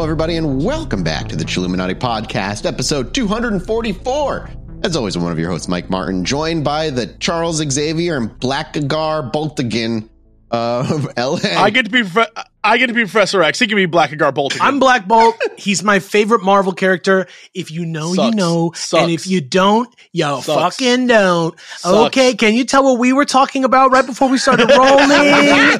everybody, and welcome back to the Chilluminati Podcast, episode 244. As always, I'm one of your hosts, Mike Martin, joined by the Charles Xavier and Blackagar Boltigan of LA. I get to be Professor X. He can be Blackagar Boltigan. I'm Black Bolt. He's my favorite Marvel character. If you know, Sucks. you know. Sucks. And if you don't, you Sucks. fucking don't. Sucks. Okay, can you tell what we were talking about right before we started rolling?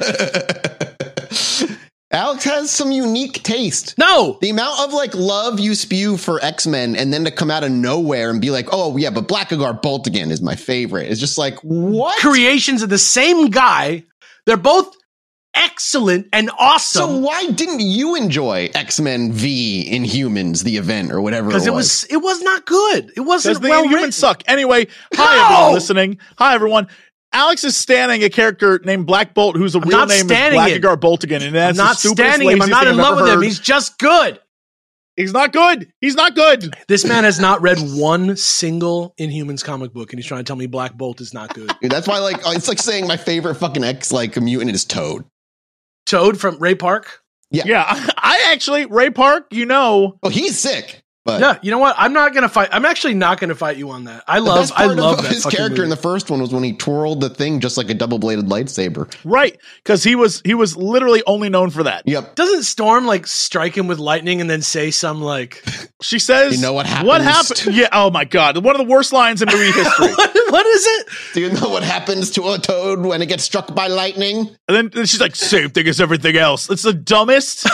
Alex has some unique taste. No. The amount of love you spew for X-Men and then to come out of nowhere and be like, oh yeah, but Blackagar Boltigan is my favorite. It's just like, what? Creations of the same guy. They're both excellent and awesome. So why didn't you enjoy X-Men v Inhumans, the event or whatever? Because it was not good. It wasn't the well Inhumans written. suck. Anyway, hi everyone listening. Hi everyone. Alex is standing a character named Black Bolt, whose real name is Blackagar Boltigan, and that's I'm not the stupidest, standing him. I'm laziest not thing in I've love ever with him. heard. He's just good. He's not good. He's not good. This man has not read one single Inhumans comic book, and he's trying to tell me Black Bolt is not good. Dude, that's why it's like saying my favorite fucking X mutant is Toad. Toad from Ray Park? Yeah, I actually, Ray Park, Oh, he's sick. But Yeah, you know what? I'm not gonna fight. I'm actually not gonna fight you on that. I the love best part of that his fucking character in movie. the first one was when he twirled the thing just like a double-bladed lightsaber. right, because he was literally only known for that. Yep. Doesn't Storm strike him with lightning and then say some She says, You know what happens? What happened? Yeah, oh my god, one of the worst lines in movie history. what is it? Do you know what happens to a toad when it gets struck by lightning? And then she's like, same thing as everything else. It's the dumbest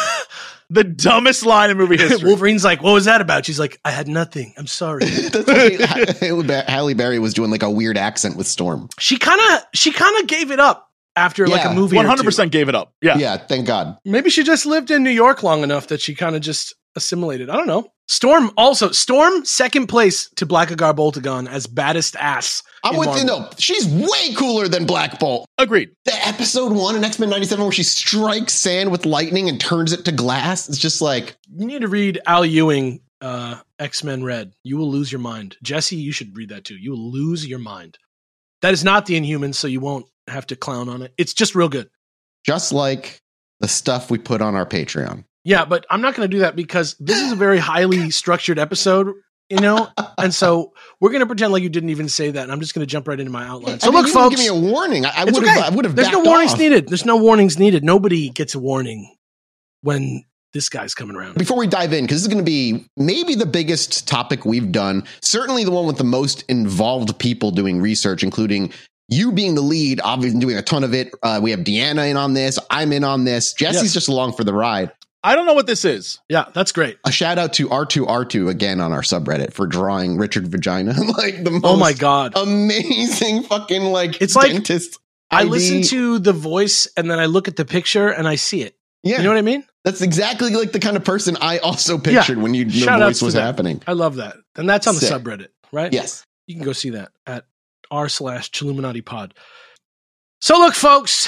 line in movie history. Wolverine's like, what was that about? She's like, I had nothing. I'm sorry. That's why Halle Berry was doing a weird accent with Storm. she kind of gave it up after Yeah, a movie. 100% gave it up. Yeah. Yeah, thank God. Maybe she just lived in New York long enough that she kind of just assimilated. I don't know. Storm, second place to Blackagar Boltigan as baddest ass. I'm in with you. Marvel. No, she's way cooler than Black Bolt. Agreed. The episode 1 in X-Men 97 where she strikes sand with lightning and turns it to glass. It's just like, You need to read Al Ewing, X-Men Red. You will lose your mind. Jesse, you should read that too. You will lose your mind. That is not the Inhumans, so you won't have to clown on it. It's just real good. just like the stuff we put on our Patreon. Yeah, but I'm not going to do that because this is a very highly structured episode, and so we're going to pretend like you didn't even say that, and I'm just going to jump right into my outline. So look, you didn't folks, give me a warning. I it's would okay. have. There's no warnings needed. There's no warnings needed. Nobody gets a warning when this guy's coming around. Before we dive in, because this is going to be maybe the biggest topic we've done, certainly the one with the most involved people doing research, including you being the lead, obviously doing a ton of it. We have Deanna in on this. I'm in on this. Jesse's just along for the ride. I don't know what this is. Yeah, that's great. A shout out to R2R2 again on our subreddit for drawing Richard Vagina. The most Oh my God. amazing fucking It's like dentist. I ID. listen to the voice and then I look at the picture and I see it. Yeah, You know what I mean? that's exactly like the kind of person I also pictured when the Shout outs voice to was that. happening. I love that. And that's on the Sick. subreddit, right? Yes. You can go see that at r/Chilluminati Pod. So look, folks,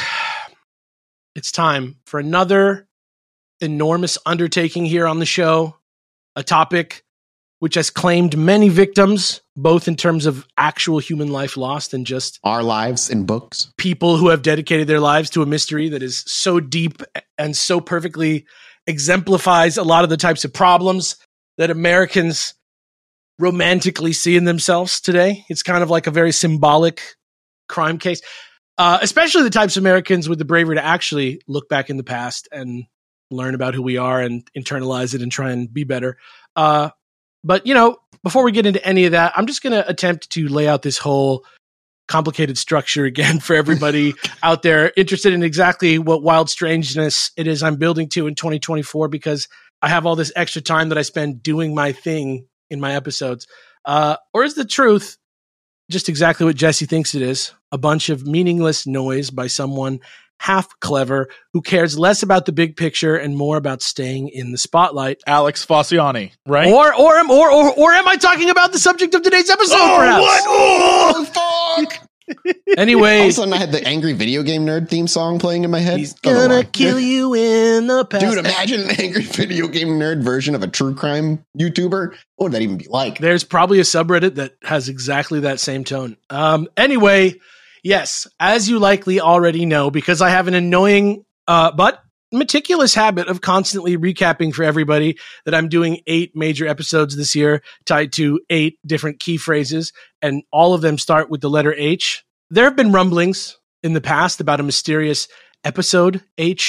it's time for another enormous undertaking here on the show, a topic which has claimed many victims, both in terms of actual human life lost and just Our lives in books. people who have dedicated their lives to a mystery that is so deep and so perfectly exemplifies a lot of the types of problems that Americans romantically see in themselves today. It's kind of like a very symbolic crime case, especially the types of Americans with the bravery to actually look back in the past and learn about who we are and internalize it and try and be better. But, before we get into any of that, I'm just going to attempt to lay out this whole complicated structure again for everybody out there interested in exactly what wild strangeness it is I'm building to in 2024, because I have all this extra time that I spend doing my thing in my episodes. Or is the truth just exactly what Jesse thinks it is? A bunch of meaningless noise by someone half clever who cares less about the big picture and more about staying in the spotlight. Alex Fossiani, right? Or am I talking about the subject of today's episode? Perhaps? What? Oh, fuck! All Anyway, of a sudden, I had the Angry Video Game Nerd theme song playing in my head. he's Don't know gonna why. kill you in the past. Dude, imagine an Angry Video Game Nerd version of a true crime YouTuber. What would that even be like? There's probably a subreddit that has exactly that same tone. Anyway, yes, as you likely already know, because I have an annoying but meticulous habit of constantly recapping for everybody that I'm doing 8 major episodes this year tied to 8 different key phrases, and all of them start with the letter H. There have been rumblings in the past about a mysterious episode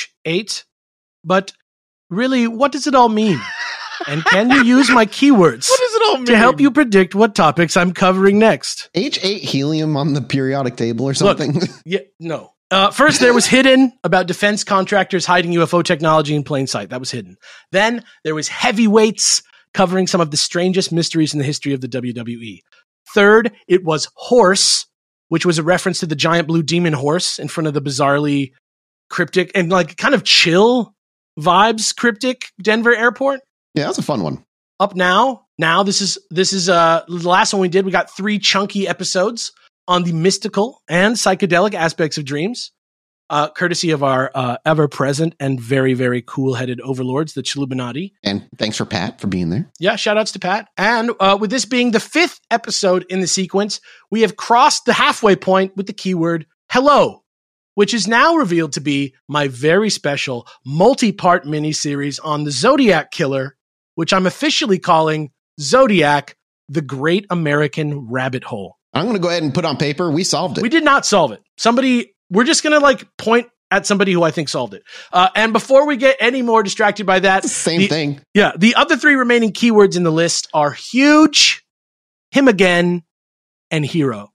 H8, but really, what does it all mean? And can you use my keywords what does it all mean? to help you predict what topics I'm covering next? H8 helium on the periodic table or something? Look, yeah, no. First, there was hidden about defense contractors hiding UFO technology in plain sight. That was hidden. Then there was heavyweights covering some of the strangest mysteries in the history of the WWE. Third, it was horse, which was a reference to the giant blue demon horse in front of the bizarrely cryptic and like kind of chill vibes cryptic Denver airport. Yeah, that's a fun one. Up now, this is the last one we did. We got 3 chunky episodes on the mystical and psychedelic aspects of dreams, courtesy of our ever-present and very, very cool-headed overlords, the Chilluminati. And thanks for Pat for being there. Yeah, shout-outs to Pat. And with this being the 5th episode in the sequence, we have crossed the halfway point with the keyword hello, which is now revealed to be my very special multi-part miniseries on the Zodiac Killer, which I'm officially calling Zodiac, the Great American Rabbit Hole. I'm going to go ahead and put on paper. We solved it. We did not solve it. We're just going to point at somebody who I think solved it. And before we get any more distracted by that, same thing. Yeah. The other 3 remaining keywords in the list are huge, him again, and hero.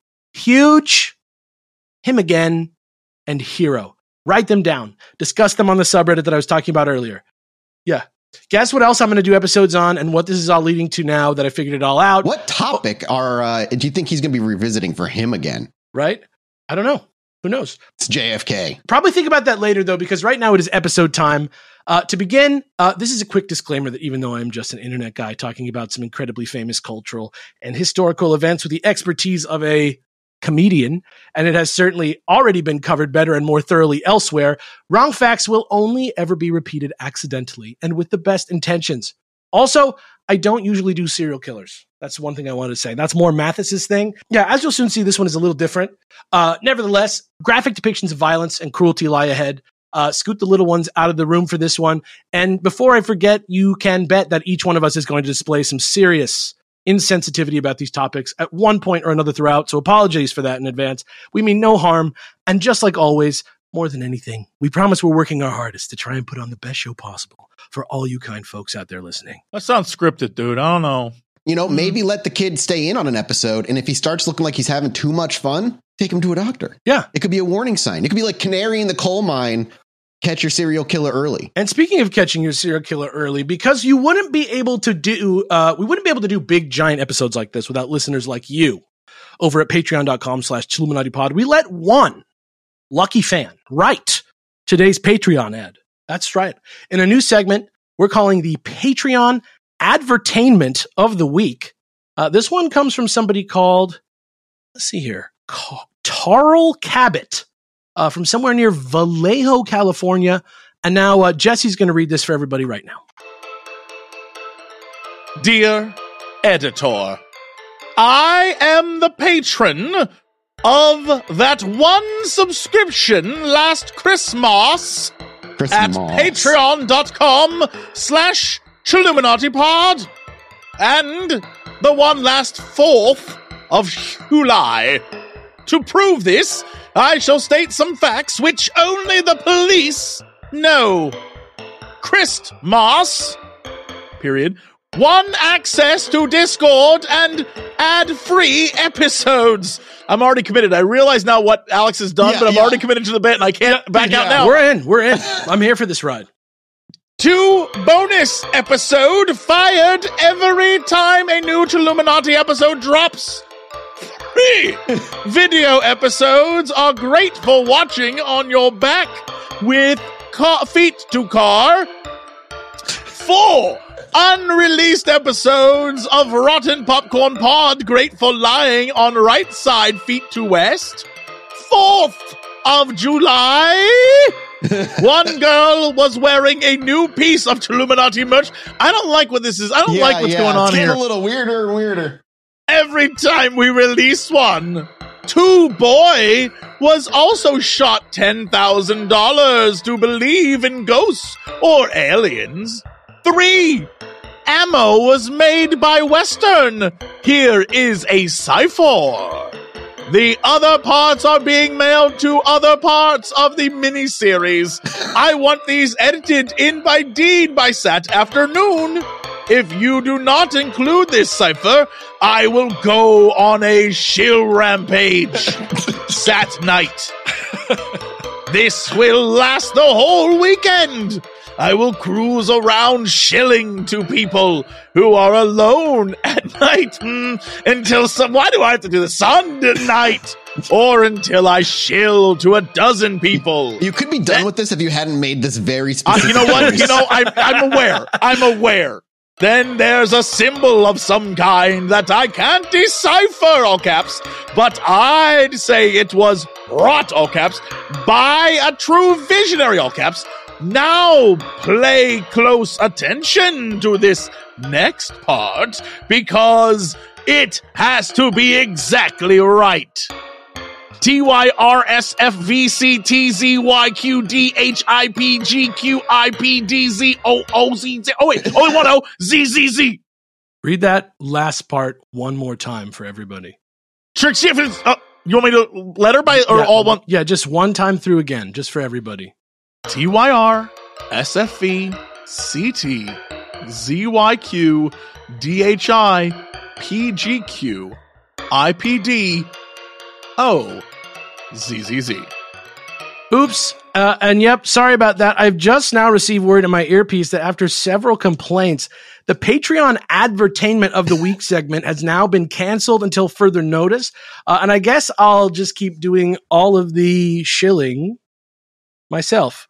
Huge, him again, and hero. Write them down. Discuss them on the subreddit that I was talking about earlier. Yeah. Guess what else I'm going to do episodes on and what this is all leading to now that I figured it all out. What topic do you think he's going to be revisiting for him again? Right? I don't know. Who knows? It's JFK. Probably think about that later, though, because right now it is episode time. To begin, this is a quick disclaimer that even though I'm just an internet guy talking about some incredibly famous cultural and historical events with the expertise of a comedian, and it has certainly already been covered better and more thoroughly elsewhere, wrong facts will only ever be repeated accidentally and with the best intentions. Also, I don't usually do serial killers. That's one thing I wanted to say. That's more Mathis's thing. Yeah, as you'll soon see, this one is a little different. Nevertheless, graphic depictions of violence and cruelty lie ahead. Scoot the little ones out of the room for this one. And before I forget, you can bet that each one of us is going to display some serious insensitivity about these topics at one point or another throughout, so apologies for that in advance. We mean no harm, and just like always, more than anything, we promise we're working our hardest to try and put on the best show possible for all you kind folks out there listening. That sounds scripted, dude. I don't know. Maybe let the kid stay in on an episode, and if he starts looking like he's having too much fun, take him to a doctor. Yeah. It could be a warning sign. It could be like canary in the coal mine. Catch your serial killer early. And speaking of catching your serial killer early, because you wouldn't be able to do, we wouldn't be able to do big giant episodes like this without listeners like you over at patreon.com/ChilluminatiPod. We let one lucky fan write today's Patreon ad. That's right. In a new segment, we're calling the Patreon Advertainment of the Week. This one comes from somebody called, let's see here, Tarl Cabot. From somewhere near Vallejo, California. And now Jesse's going to read this for everybody right now. Dear editor, I am the patron of that one subscription last Christmas at patreon.com/Chilluminatipod and the one last 4th of July. To prove this, I shall state some facts which only the police know. Christmas, period. 1 access to Discord and ad-free episodes. I'm already committed. I realize now what Alex has done, but I'm already committed to the bit and I can't back out now. We're in. I'm here for this ride. 2 bonus episode fired every time a new Chilluminati episode drops. 3 video episodes are great for watching on your back with feet to car. 4 unreleased episodes of Rotten Popcorn Pod, great for lying on right side, feet to west. 4th of July. One girl was wearing a new piece of Chilluminati merch. I don't like what this is. I don't like what's going on here. It's getting a little weirder and weirder. Every time we release one, 2 Boy was also shot $10,000 to believe in ghosts or aliens. 3 Ammo was made by Western. Here is a cipher. The other parts are being mailed to other parts of the miniseries. I want these edited in by deed by Sat afternoon. If you do not include this cipher, I will go on a shill rampage. Sat night. This will last the whole weekend. I will cruise around shilling to people who are alone at night until why do I have to do this? Sunday night, or until I shill to a dozen people. You could be done with this if you hadn't made this very specific. You know what? I'm aware. Then there's a symbol of some kind that I can't decipher, all caps, but I'd say it was wrought, all caps, by a true visionary, all caps. Now play close attention to this next part, because it has to be exactly right. TYRSFVCTZYQDHIPGQIPDZOOZ. Oh, wait. Only one O. ZZZ. Read that last part one more time for everybody. Trixie, you want me to letter by or all one? Yeah, just one time through again, just for everybody. TYR SFV CT ZYQ DHI PGQ IPD O ZZZ. Oops. And yep, sorry about that. I've just now received word in my earpiece that after several complaints, the Patreon advertainment of the week segment has now been canceled until further notice. And I guess I'll just keep doing all of the shilling myself.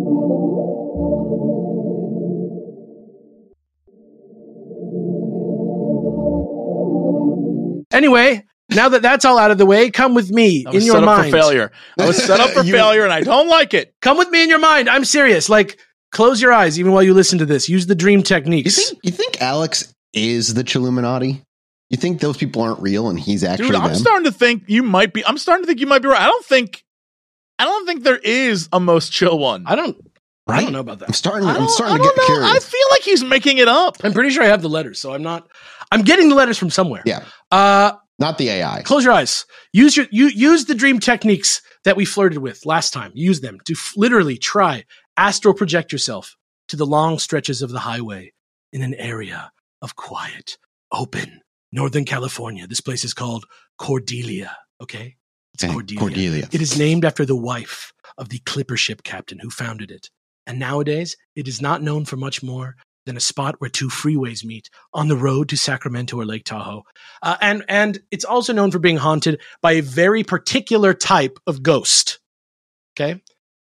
Anyway, now that that's all out of the way, come with me in your mind. I was set up for failure, and I don't like it. Come with me in your mind. I'm serious. Like, close your eyes even while you listen to this. Use the dream techniques. You think Alex is the Chilluminati? You think those people aren't real and he's actually them? I'm starting to think you might be right. I don't think there is a most chill one. I don't know about that. I'm starting to get curious. I feel like he's making it up. I'm pretty sure I have the letters, so I'm getting the letters from somewhere. Yeah. Not the AI. Close your eyes. Use the dream techniques that we flirted with last time. Use them to literally try astral project yourself to the long stretches of the highway in an area of quiet, open Northern California. This place is called Cordelia. Okay, it's Cordelia. It is named after the wife of the clipper ship captain who founded it. And nowadays, it is not known for much more than a spot where 2 freeways meet on the road to Sacramento or Lake Tahoe. And it's also known for being haunted by a very particular type of ghost. Okay?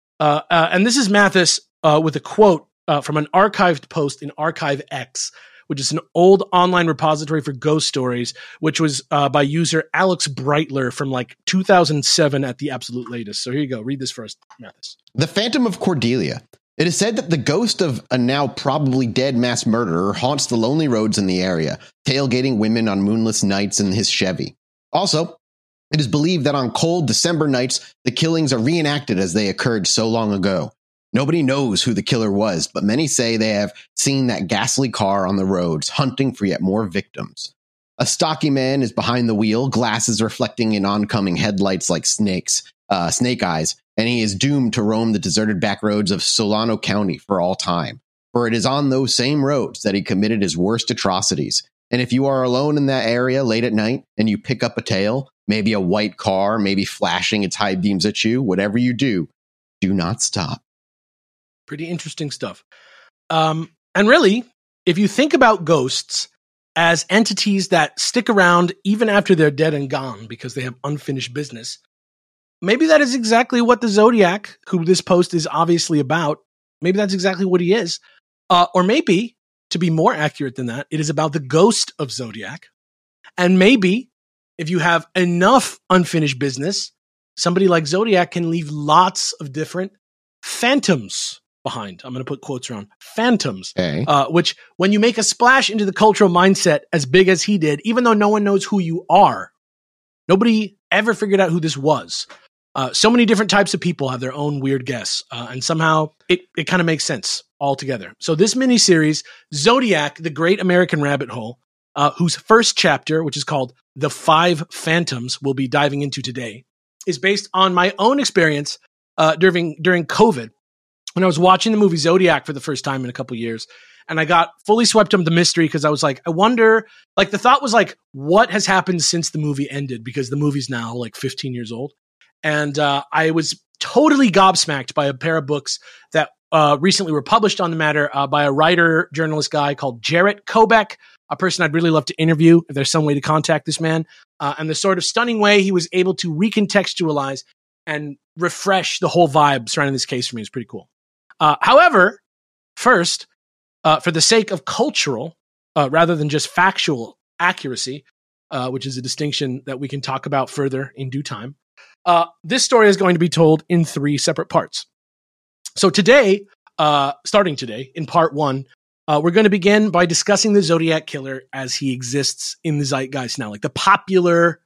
And this is Mathis with a quote from an archived post in Archive X, which is an old online repository for ghost stories, which was by user Alex Breitler from like 2007 at the absolute latest. So here you go. Read this first, Mathis. The Phantom of Cordelia. It is said that the ghost of a now probably dead mass murderer haunts the lonely roads in the area, tailgating women on moonless nights in his Chevy. Also, it is believed that on cold December nights, the killings are reenacted as they occurred so long ago. Nobody knows who the killer was, but many say they have seen that ghastly car on the roads, hunting for yet more victims. A stocky man is behind the wheel, glasses reflecting in oncoming headlights like snake eyes, and he is doomed to roam the deserted back roads of Solano County for all time. For it is on those same roads that he committed his worst atrocities. And if you are alone in that area late at night and you pick up a tail, maybe a white car, maybe flashing its high beams at you, whatever you do not stop. Pretty interesting stuff. And really, if you think about ghosts as entities that stick around even after they're dead and gone because they have unfinished business, maybe that is exactly what the Zodiac, who this post is obviously about, maybe that's exactly what he is. Or maybe, to be more accurate than that, it is about the ghost of Zodiac. And maybe, if you have enough unfinished business, somebody like Zodiac can leave lots of different phantoms behind. I'm going to put quotes around phantoms, okay. Which when you make a splash into the cultural mindset as big as he did, even though no one knows who you are, nobody ever figured out who this was. So many different types of people have their own weird guess, and somehow it kind of makes sense all together. So this miniseries, Zodiac, the Great American Rabbit Hole, whose first chapter, which is called The Five Phantoms, we'll be diving into today, is based on my own experience during COVID when I was watching the movie Zodiac for the first time in a couple years. And I got fully swept up the mystery because I was like, I wonder, like the thought was like, what has happened since the movie ended? Because the movie's now like 15 years old. And I was totally gobsmacked by a pair of books that recently were published on the matter by a writer, journalist guy called Jarrett Kobek, a person I'd really love to interview if there's some way to contact this man. And the sort of stunning way he was able to recontextualize and refresh the whole vibe surrounding this case for me is pretty cool. However, first, for the sake of cultural, rather than just factual accuracy, which is a distinction that we can talk about further in due time, this story is going to be told in 3 separate parts. So today, starting today, in part 1, we're going to begin by discussing the Zodiac Killer as he exists in the zeitgeist now, like the popular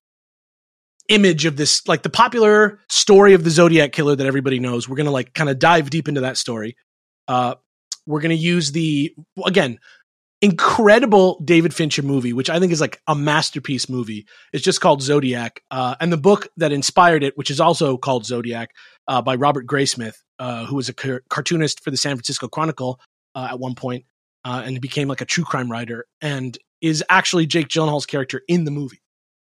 image of this, like the popular story of the Zodiac Killer that everybody knows. We're going to like kind of dive deep into that story. We're going to use the, again, incredible David Fincher movie, which I think is like a masterpiece movie. It's just called Zodiac. And the book that inspired it, which is also called Zodiac, by Robert Graysmith, who was a cartoonist for the San Francisco Chronicle at one point, and became like a true crime writer, and is actually Jake Gyllenhaal's character in the movie.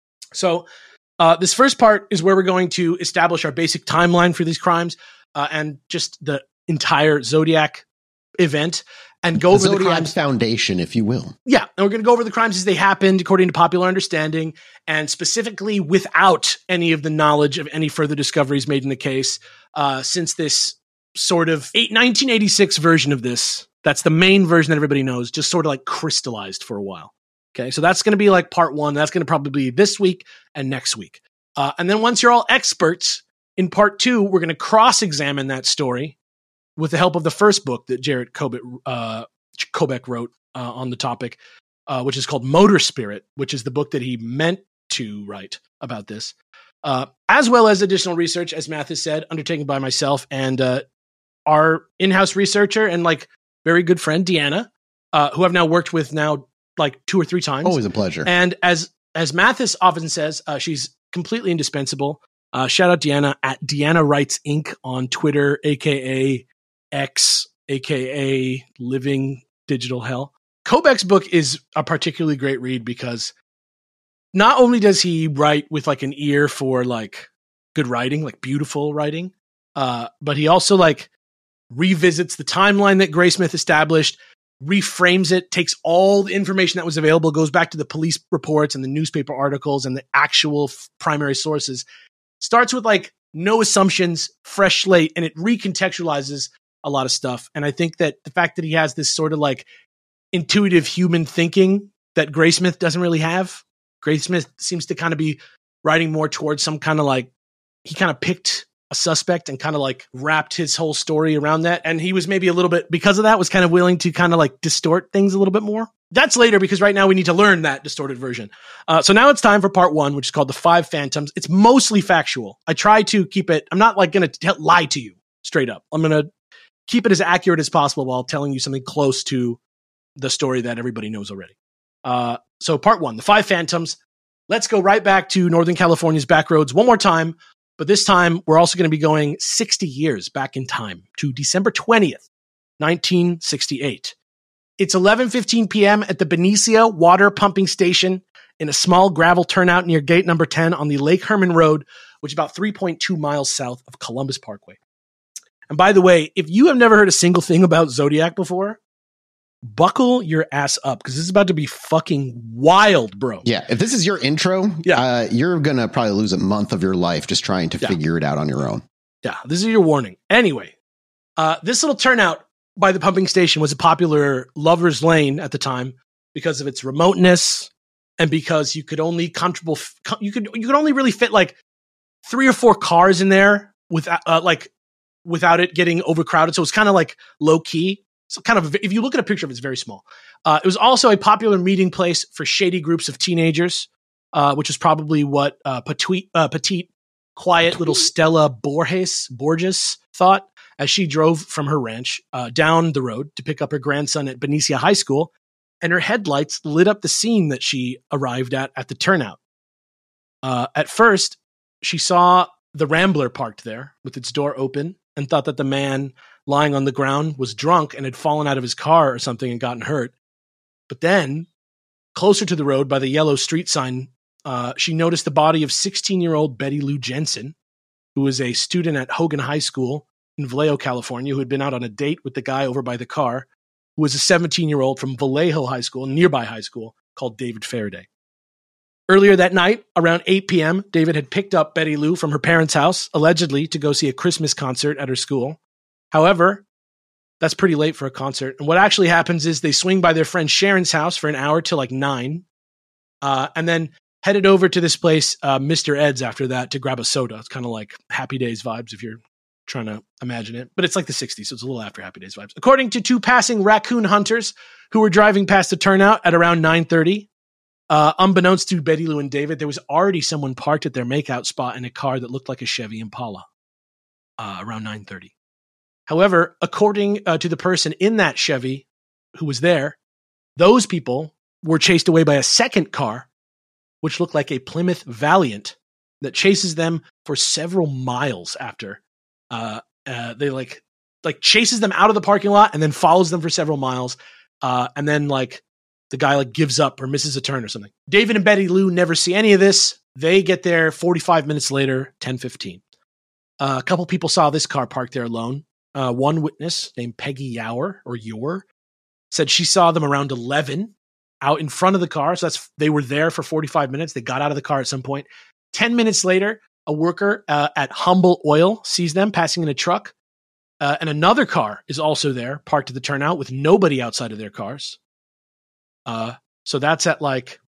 So this first part is where we're going to establish our basic timeline for these crimes and just the entire Zodiac event, and go over Zodiac the crimes foundation, if you will. Yeah, and we're going to go over the crimes as they happened according to popular understanding, and specifically without any of the knowledge of any further discoveries made in the case, since this sort of 1986 version of this, that's the main version that everybody knows, just sort of like crystallized for a while. Okay, so that's going to be like part 1. That's going to probably be this week and next week. And then once you're all experts, in part 2, we're going to cross-examine that story with the help of the first book that Jarrett Kobek wrote on the topic, which is called Motor Spirit, which is the book that he meant to write about this, as well as additional research, as Mathis said, undertaken by myself and our in-house researcher and like very good friend, Deanna, who I've now worked with now like 2 or 3 times. Always a pleasure. And as Mathis often says, she's completely indispensable. Shout out Deanna at Deanna Writes Inc. on Twitter, aka X, aka Living Digital Hell. Kobek's book is a particularly great read because not only does he write with like an ear for like good writing, like beautiful writing, but he also like revisits the timeline that Graysmith established, reframes it, takes all the information that was available, goes back to the police reports and the newspaper articles and the actual primary sources, starts with like no assumptions, fresh slate, and it recontextualizes a lot of stuff. And I think that the fact that he has this sort of like intuitive human thinking that Graysmith doesn't really have. Graysmith seems to kind of be writing more towards some kind of like, he kind of picked a suspect and kind of like wrapped his whole story around that. And he was maybe a little bit, because of that, was kind of willing to kind of like distort things a little bit more. That's later, because right now we need to learn that distorted version. So now it's time for part 1, which is called The Five Phantoms. It's mostly factual. I try to keep it, I'm not like going to lie to you straight up. I'm going to keep it as accurate as possible while telling you something close to the story that everybody knows already. So part 1, The Five Phantoms. Let's go right back to Northern California's back roads one more time. But this time, we're also going to be going 60 years back in time to December 20th, 1968. It's 11:15 p.m. at the Benicia water pumping station in a small gravel turnout near gate number 10 on the Lake Herman Road, which is about 3.2 miles south of Columbus Parkway. And by the way, if you have never heard a single thing about Zodiac before, buckle your ass up, because this is about to be fucking wild, bro. Yeah, if this is your intro, you're going to probably lose a month of your life just trying to figure it out on your own. Yeah, this is your warning. Anyway, this little turnout by the pumping station was a popular lover's lane at the time because of its remoteness and because you could only you could only really fit like 3 or 4 cars in there without it getting overcrowded. So it's kind of like low key. So kind of, if you look at a picture of it, it's very small. It was also a popular meeting place for shady groups of teenagers. which is probably what petite, quiet little Stella Borges thought as she drove from her ranch down the road to pick up her grandson at Benicia High School, and her headlights lit up the scene that she arrived at the turnout. At first, she saw the Rambler parked there with its door open and thought that the man lying on the ground was drunk and had fallen out of his car or something and gotten hurt. But then, closer to the road by the yellow street sign, she noticed the body of 16-year-old Betty Lou Jensen, who was a student at Hogan High School in Vallejo, California, who had been out on a date with the guy over by the car, who was a 17-year-old from Vallejo High School, a nearby high school, called David Faraday. Earlier that night, around 8 p.m., David had picked up Betty Lou from her parents' house, allegedly to go see a Christmas concert at her school. However, that's pretty late for a concert. And what actually happens is they swing by their friend Sharon's house for an hour till like 9, and then headed over to this place, Mr. Ed's, after that to grab a soda. It's kind of like Happy Days vibes if you're trying to imagine it. But it's like the 60s, so it's a little after Happy Days vibes. According to two passing raccoon hunters who were driving past the turnout at around 9:30, unbeknownst to Betty Lou and David, there was already someone parked at their makeout spot in a car that looked like a Chevy Impala around 9:30. However, according to the person in that Chevy who was there, those people were chased away by a second car, which looked like a Plymouth Valiant that chases them for several miles after. They like chases them out of the parking lot and then follows them for several miles. And then like the guy like gives up or misses a turn or something. David and Betty Lou never see any of this. They get there 45 minutes later, 10:15. A couple people saw this car parked there alone. One witness named Peggy Yower said she saw them around 11 out in front of the car. So they were there for 45 minutes. They got out of the car at some point. 10 minutes later, a worker at Humble Oil sees them passing in a truck. And another car is also there, parked at the turnout with nobody outside of their cars. So that's at like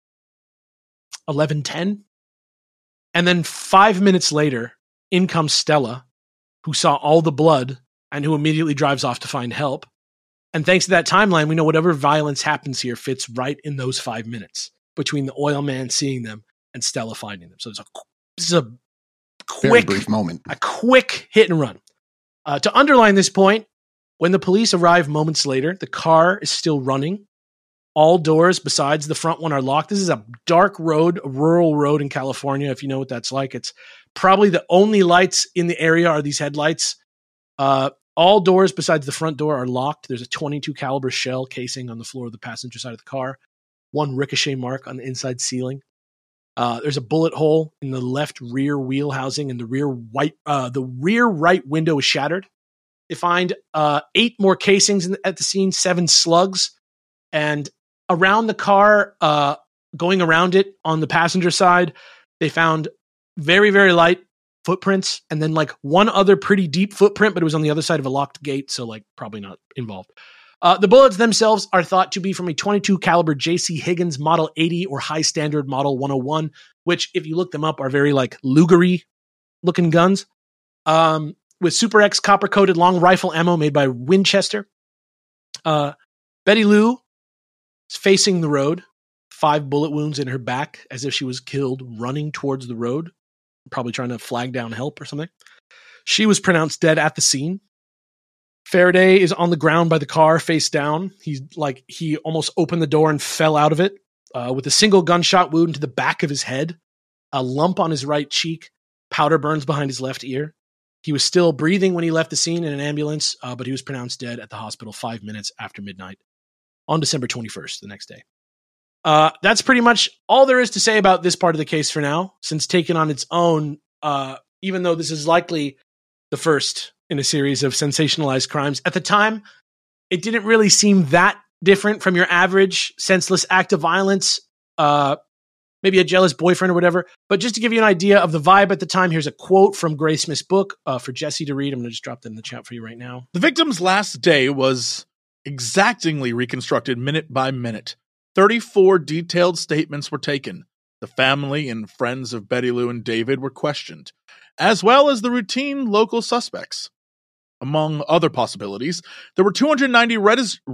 11:10. And then 5 minutes later, in comes Stella, who saw all the blood and who immediately drives off to find help. And thanks to that timeline, we know whatever violence happens here fits right in those 5 minutes between the oil man seeing them and Stella finding them. So it's a quick, very brief moment. A quick hit and run. To underline this point, when the police arrive moments later, the car is still running. All doors besides the front one are locked. This is a dark road, a rural road in California, if you know what that's like. It's probably the only lights in the area are these headlights. All doors besides the front door are locked. There's a .22 caliber shell casing on the floor of the passenger side of the car. One ricochet mark on the inside ceiling. There's a bullet hole in the left rear wheel housing, and the rear right window is shattered. They find 8 more casings at the scene, 7 slugs, and around the car, going around it on the passenger side, they found very, very light footprints, and then like one other pretty deep footprint, but it was on the other side of a locked gate, so like probably not involved. The bullets themselves are thought to be from a .22 caliber J.C. Higgins Model 80 or High Standard Model 101, which, if you look them up, are very like Luger-y looking guns, with Super X copper-coated long rifle ammo made by Winchester. Betty Lou is facing the road, 5 bullet wounds in her back, as if she was killed running towards the road, probably trying to flag down help or something. She was pronounced dead at the scene. Faraday is on the ground by the car, face down. He almost opened the door and fell out of it with a single gunshot wound to the back of his head, a lump on his right cheek, powder burns behind his left ear. He was still breathing when he left the scene in an ambulance, but he was pronounced dead at the hospital 5 minutes after midnight on December 21st, the next day. That's pretty much all there is to say about this part of the case for now, since taken on its own, even though this is likely the first in a series of sensationalized crimes. At the time, it didn't really seem that different from your average senseless act of violence, maybe a jealous boyfriend or whatever. But just to give you an idea of the vibe at the time, here's a quote from Graysmith's book for Jesse to read. I'm going to just drop that in the chat for you right now. The victim's last day was exactingly reconstructed minute by minute. 34 detailed statements were taken. The family and friends of Betty Lou and David were questioned, as well as the routine local suspects. Among other possibilities, there were 290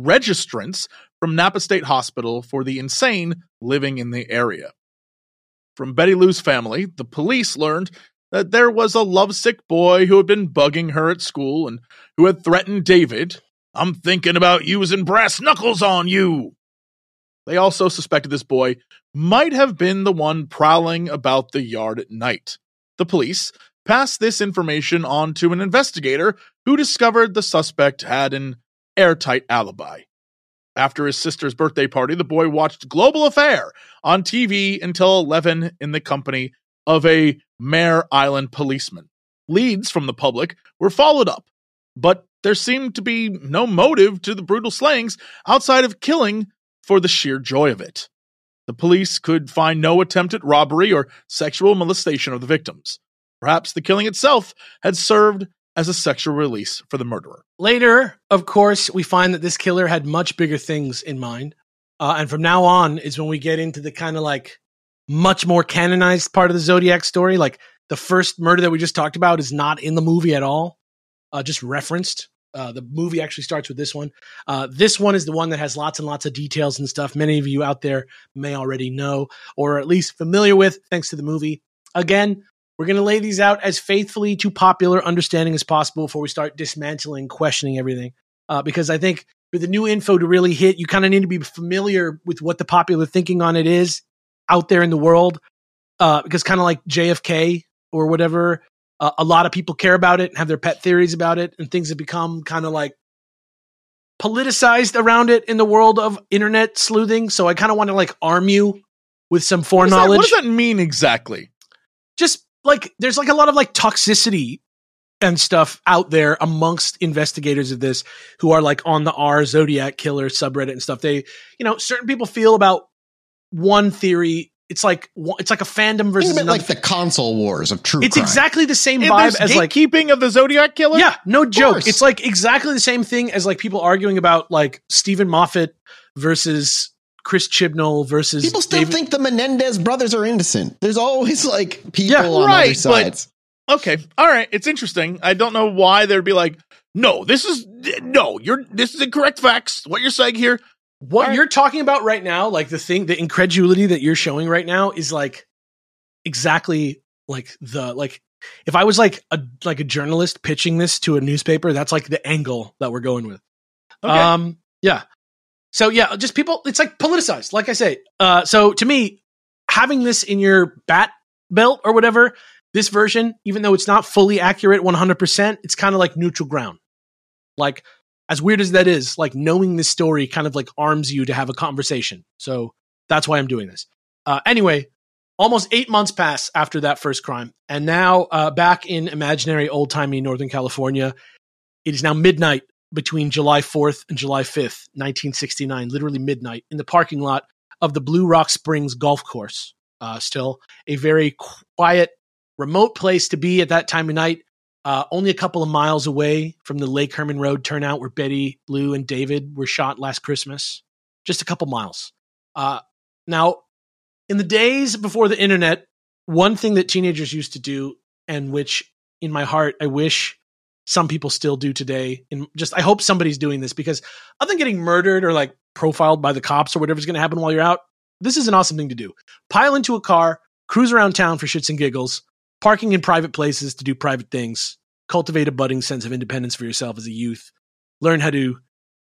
registrants from Napa State Hospital for the insane living in the area. From Betty Lou's family, the police learned that there was a lovesick boy who had been bugging her at school and who had threatened David. "I'm thinking about using brass knuckles on you." They also suspected this boy might have been the one prowling about the yard at night. The police passed this information on to an investigator who discovered the suspect had an airtight alibi. After his sister's birthday party, the boy watched Global Affair on TV until 11 in the company of a Mare Island policeman. Leads from the public were followed up, but there seemed to be no motive to the brutal slayings outside of killing for the sheer joy of it. The police could find no attempt at robbery or sexual molestation of the victims. Perhaps the killing itself had served as a sexual release for the murderer. Later, of course, we find that this killer had much bigger things in mind. And from now on is when we get into the kind of like much more canonized part of the Zodiac story. Like the first murder that we just talked about is not in the movie at all, just referenced. The movie actually starts with this one. This one is the one that has lots and lots of details and stuff many of you out there may already know, or at least familiar with, thanks to the movie. Again, we're going to lay these out as faithfully to popular understanding as possible before we start dismantling, questioning everything. Because I think for the new info to really hit, you kind of need to be familiar with what the popular thinking on it is out there in the world. Because kind of like JFK or whatever, a lot of people care about it and have their pet theories about it, and things have become kind of like politicized around it in the world of internet sleuthing. So I kind of want to like arm you with some foreknowledge. What does that mean exactly? Just like there's like a lot of like toxicity and stuff out there amongst investigators of this who are like on the R Zodiac Killer subreddit and stuff. They, certain people feel about one theory. It's like a fandom versus another. Like the console wars of true It's crime. exactly the same vibe as like gatekeeping of the Zodiac Killer. Yeah, no joke. It's like exactly the same thing as like people arguing about like Stephen Moffat versus Chris Chibnall versus people still think the Menendez brothers are innocent. There's always like people on other sides. Okay, all right, it's interesting. I don't know why there'd be like, this is incorrect facts. What you're saying here. What you're talking about right now, like the incredulity that you're showing right now is like exactly like if I was like a journalist pitching this to a newspaper, that's like the angle that we're going with. Okay. Yeah. So yeah, just people, it's like politicized, like I say. So to me, having this in your bat belt or whatever, this version, even though it's not fully accurate 100%, it's kind of like neutral ground. Like, as weird as that is, like knowing this story kind of like arms you to have a conversation. So that's why I'm doing this. Anyway, almost 8 months pass after that first crime. And now back in imaginary old-timey Northern California, it is now midnight between July 4th and July 5th, 1969, literally midnight, in the parking lot of the Blue Rock Springs golf course. Still a very quiet, remote place to be at that time of night. Only a couple of miles away from the Lake Herman Road turnout where Betty, Lou, and David were shot last Christmas. Just a couple miles. Now, in the days before the internet, one thing that teenagers used to do, and which in my heart I wish some people still do today, and I hope somebody's doing this, because other than getting murdered or like profiled by the cops or whatever's going to happen while you're out, this is an awesome thing to do. Pile into a car, cruise around town for shits and giggles, parking in private places to do private things, cultivate a budding sense of independence for yourself as a youth, learn how to,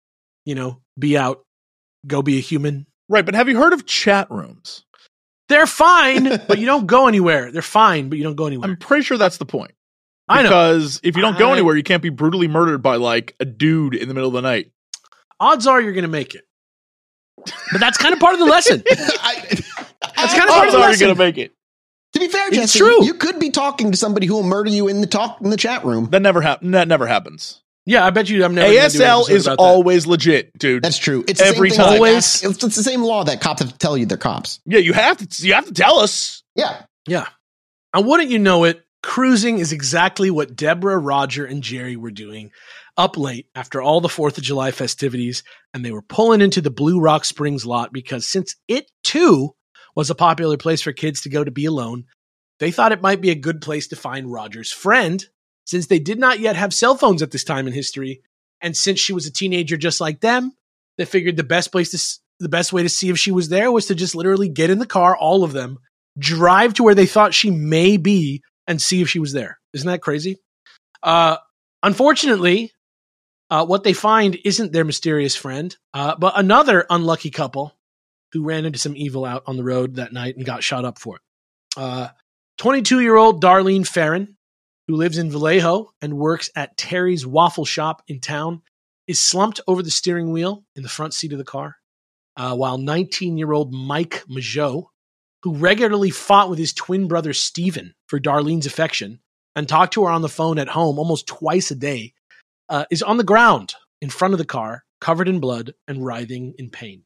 be out, go be a human. Right, but have you heard of chat rooms? They're fine, but you don't go anywhere. They're fine, but you don't go anywhere. I'm pretty sure that's the point. I know. Because if you don't go anywhere, you can't be brutally murdered by like a dude in the middle of the night. Odds are you're going to make it. But that's kind of part of the lesson. That's kind of part of the lesson. You're going to make it. To be fair, Jesse, it's true. You could be talking to somebody who will murder you in the chat room. That never happens. Yeah, I bet you I'm never ASL is always legit, dude. That's true. It's every the same thing time. Always. It's the same law that cops have to tell you they're cops. Yeah, you have to tell us. Yeah. Yeah. And wouldn't you know it, cruising is exactly what Deborah, Roger, and Jerry were doing up late after all the 4th of July festivities, and they were pulling into the Blue Rock Springs lot because since it, too, was a popular place for kids to go to be alone, they thought it might be a good place to find Roger's friend, since they did not yet have cell phones at this time in history, and since she was a teenager just like them, they figured the best way to see if she was there was to just literally get in the car, all of them, drive to where they thought she may be and see if she was there. Isn't that crazy? Unfortunately, what they find isn't their mysterious friend, but another unlucky couple who ran into some evil out on the road that night and got shot up for it. 22-year-old Darlene Ferrin, who lives in Vallejo and works at Terry's Waffle Shop in town, is slumped over the steering wheel in the front seat of the car, while 19-year-old Mike Majot, who regularly fought with his twin brother Steven for Darlene's affection and talked to her on the phone at home almost twice a day, is on the ground in front of the car, covered in blood and writhing in pain.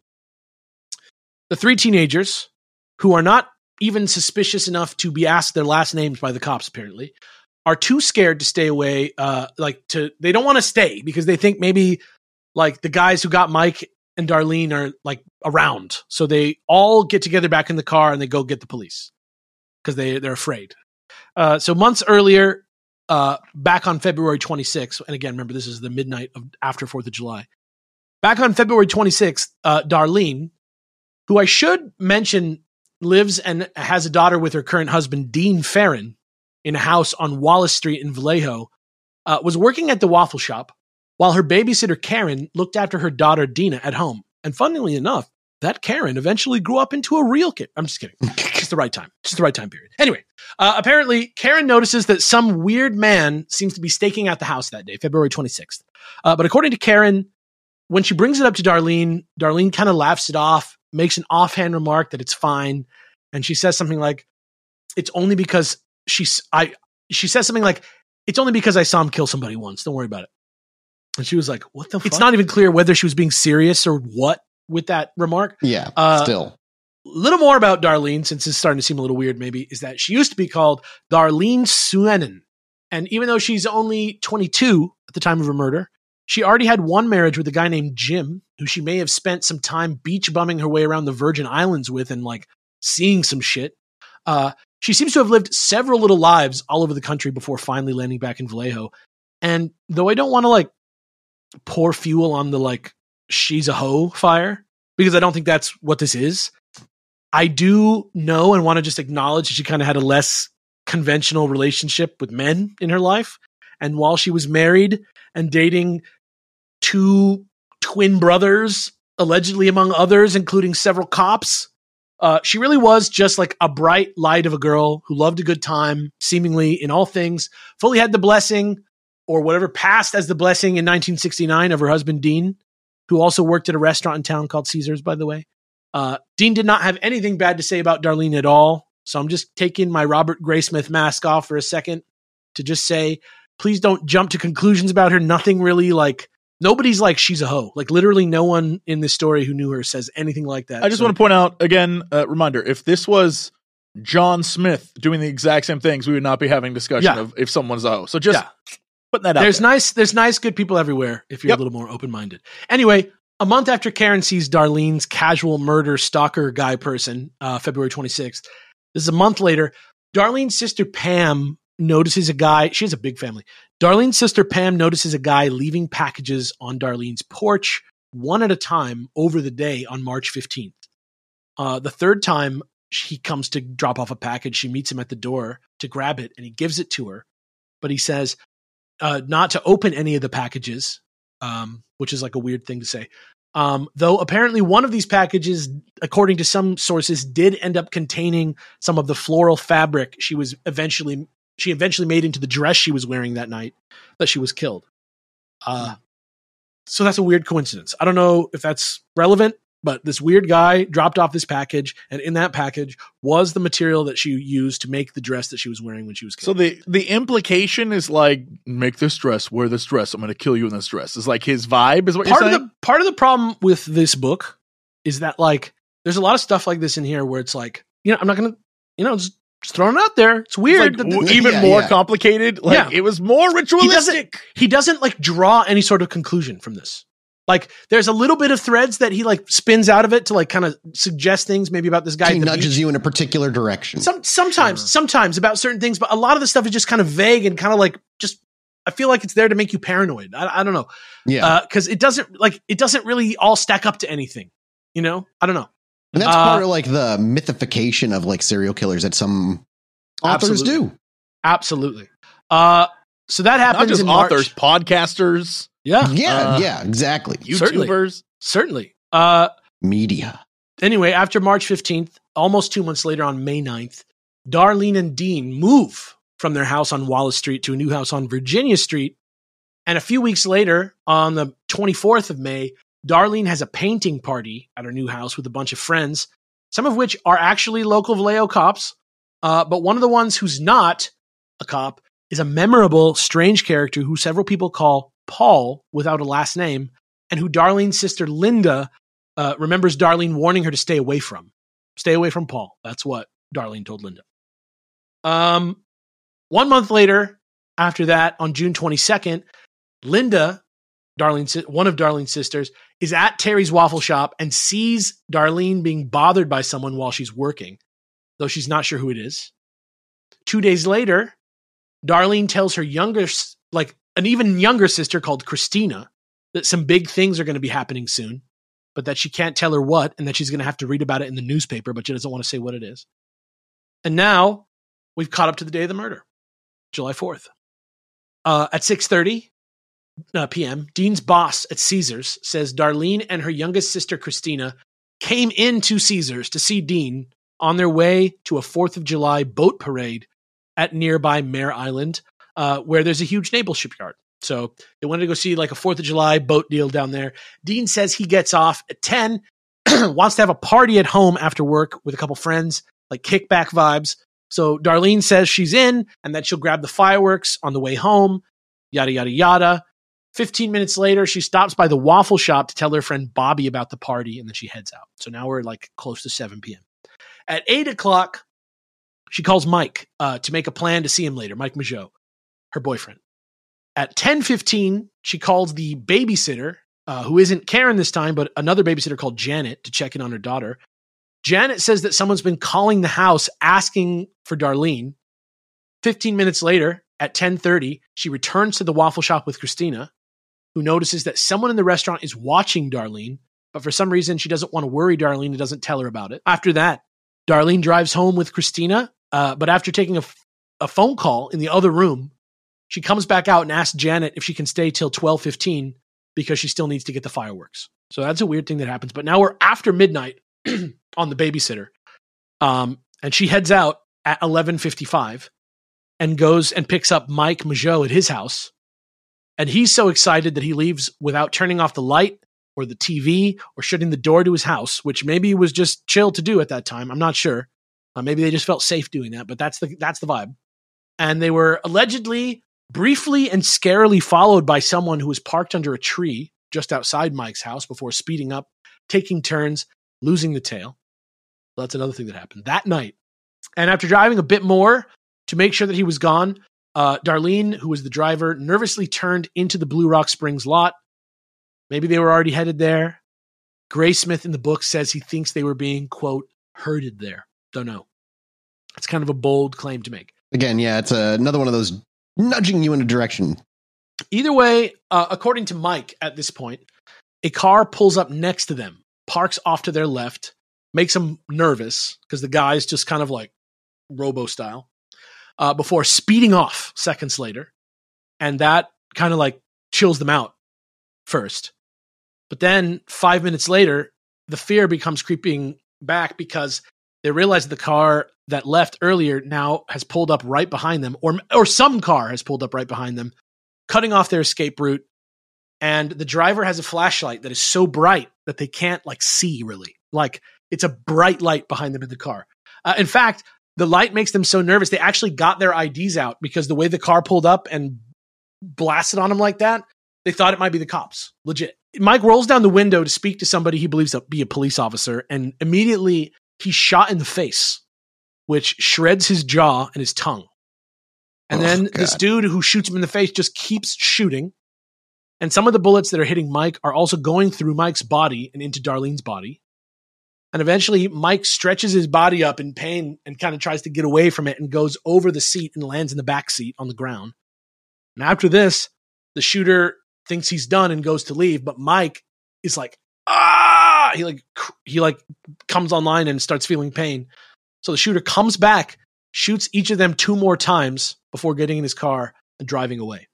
The three teenagers, who are not even suspicious enough to be asked their last names by the cops, apparently, are too scared to stay away. They don't want to stay because they think maybe like the guys who got Mike and Darlene are like around. So they all get together back in the car and they go get the police because they're afraid. So months earlier, back on February 26th, and again, remember, this is the midnight of after 4th of July. Back on February 26th, Darlene, who I should mention lives and has a daughter with her current husband, Dean Ferrin, in a house on Wallace Street in Vallejo, was working at the waffle shop while her babysitter, Karen, looked after her daughter, Dina, at home. And funnily enough, that Karen eventually grew up into a real kid. I'm just kidding. Just the right time. Just the right time period. Anyway, apparently, Karen notices that some weird man seems to be staking out the house that day, February 26th. But according to Karen, when she brings it up to Darlene, Darlene kind of laughs it off, makes an offhand remark that it's fine. And she says something like, it's only because she says something like, it's only because I saw him kill somebody once. Don't worry about it. And she was like, what the fuck? It's not even clear whether she was being serious or what with that remark. Yeah, still. A little more about Darlene, since it's starting to seem a little weird maybe, is that she used to be called Darlene Suennen. And even though she's only 22 at the time of her murder, she already had one marriage with a guy named Jim, who she may have spent some time beach bumming her way around the Virgin Islands with and like seeing some shit. She seems to have lived several little lives all over the country before finally landing back in Vallejo. And though I don't want to like pour fuel on the like she's a hoe fire, because I don't think that's what this is, I do know and want to just acknowledge that she kind of had a less conventional relationship with men in her life. And while she was married and dating two twin brothers, allegedly among others, including several cops, she really was just like a bright light of a girl who loved a good time, seemingly in all things, fully had the blessing or whatever passed as the blessing in 1969 of her husband, Dean, who also worked at a restaurant in town called Caesars, by the way. Dean did not have anything bad to say about Darlene at all. So I'm just taking my Robert Graysmith mask off for a second to just say, please don't jump to conclusions about her. Nothing really like, nobody's like, she's a hoe. Like literally no one in this story who knew her says anything like that. I just want to point out again, reminder, if this was John Smith doing the exact same things, we would not be having discussion of if someone's a hoe. So just putting that out There's nice, good people everywhere if you're a little more open-minded. Anyway, a month after Karen sees Darlene's casual murder stalker guy person, February 26th, this is a month later, Darlene's sister Pam notices a guy. She has a big family. Darlene's sister Pam notices a guy leaving packages on Darlene's porch one at a time over the day on March 15th. The third time he comes to drop off a package, she meets him at the door to grab it and he gives it to her. But he says not to open any of the packages, which is like a weird thing to say. Though apparently one of these packages, according to some sources, did end up containing some of the floral fabric she eventually made into the dress she was wearing that night that she was killed. So that's a weird coincidence. I don't know if that's relevant, but this weird guy dropped off this package, and in that package was the material that she used to make the dress that she was wearing when she was killed. So the implication is like, make this dress, wear this dress, I'm going to kill you in this dress. Is like his vibe, is what you're saying? Part of the problem with this book is that like there's a lot of stuff like this in here where it's like, I'm not going to, just throwing it out there. It's weird. It's like, even more complicated. Like it was more ritualistic. He doesn't like draw any sort of conclusion from this. Like there's a little bit of threads that he like spins out of it to like kind of suggest things maybe about this guy. He nudges you in a particular direction. Sometimes about certain things, but a lot of the stuff is just kind of vague and kind of like just, I feel like it's there to make you paranoid. I don't know. Yeah. Cause it doesn't really all stack up to anything, I don't know. And that's part of like the mythification of like serial killers that some authors do. Absolutely. So that happens Not just in authors, March. podcasters. Yeah, exactly. YouTubers. Certainly. Media. Anyway, after March 15th, almost 2 months later on May 9th, Darlene and Dean move from their house on Wallace Street to a new house on Virginia Street. And a few weeks later, on the 24th of May, Darlene has a painting party at her new house with a bunch of friends, some of which are actually local Vallejo cops. But one of the ones who's not a cop is a memorable, strange character who several people call Paul without a last name, and who Darlene's sister Linda remembers Darlene warning her to stay away from. Stay away from Paul. That's what Darlene told Linda. 1 month later, after that, on June 22nd, Linda, one of Darlene's sisters, is at Terry's Waffle Shop and sees Darlene being bothered by someone while she's working, though she's not sure who it is. 2 days later, Darlene tells her an even younger sister called Christina that some big things are going to be happening soon, but that she can't tell her what, and that she's going to have to read about it in the newspaper, but she doesn't want to say what it is. And now we've caught up to the day of the murder, July 4th. At 6:30 p.m., Dean's boss at Caesars says Darlene and her youngest sister Christina came into Caesars to see Dean on their way to a 4th of July boat parade at nearby Mare Island, where there's a huge naval shipyard. So they wanted to go see like a 4th of July boat deal down there. Dean says he gets off at 10, wants to have a party at home after work with a couple friends, like kickback vibes. So Darlene says she's in and that she'll grab the fireworks on the way home, yada, yada, yada. 15 minutes later, she stops by the waffle shop to tell her friend Bobby about the party, and then she heads out. So now we're like close to 7 p.m. At 8 o'clock, she calls Mike to make a plan to see him later, Mike Mageau, her boyfriend. At 10:15, she calls the babysitter, who isn't Karen this time, but another babysitter called Janet, to check in on her daughter. Janet says that someone's been calling the house asking for Darlene. 15 minutes later, at 10:30, she returns to the waffle shop with Christina, who notices that someone in the restaurant is watching Darlene, but for some reason she doesn't want to worry Darlene and doesn't tell her about it. After that, Darlene drives home with Christina, but after taking a phone call in the other room, she comes back out and asks Janet if she can stay till 12:15 because she still needs to get the fireworks. So that's a weird thing that happens. But now we're after midnight on the babysitter. And she heads out at 11:55 and goes and picks up Mike Mageau at his house. And he's so excited that he leaves without turning off the light or the TV or shutting the door to his house, which maybe was just chill to do at that time. I'm not sure. Maybe they just felt safe doing that, but that's the vibe. And they were allegedly briefly and scarily followed by someone who was parked under a tree just outside Mike's house before speeding up, taking turns, losing the tail. Well, that's another thing that happened that night. And after driving a bit more to make sure that he was gone, Darlene, who was the driver, nervously turned into the Blue Rock Springs lot. Maybe they were already headed there. Graysmith in the book says he thinks they were being, quote, herded there. Don't know. It's kind of a bold claim to make. Again, yeah, it's another one of those nudging you in a direction. Either way, according to Mike at this point, a car pulls up next to them, parks off to their left, makes them nervous because the guy's just kind of like robo style, before speeding off seconds later. And that kind of like chills them out first. But then 5 minutes later, the fear becomes creeping back because they realize the car that left earlier now has pulled up right behind them, or some car has pulled up right behind them, cutting off their escape route. And the driver has a flashlight that is so bright that they can't like see really. Like it's a bright light behind them in the car. In fact, the light makes them so nervous. They actually got their IDs out because the way the car pulled up and blasted on them like that, they thought it might be the cops. Legit. Mike rolls down the window to speak to somebody he believes to be a police officer, and immediately he's shot in the face, which shreds his jaw and his tongue. And then this dude who shoots him in the face just keeps shooting. And some of the bullets that are hitting Mike are also going through Mike's body and into Darlene's body. And eventually Mike stretches his body up in pain and kind of tries to get away from it and goes over the seat and lands in the back seat on the ground. And after this, the shooter thinks he's done and goes to leave, but Mike is like, he comes online and starts feeling pain. So the shooter comes back, shoots each of them 2 more times before getting in his car and driving away.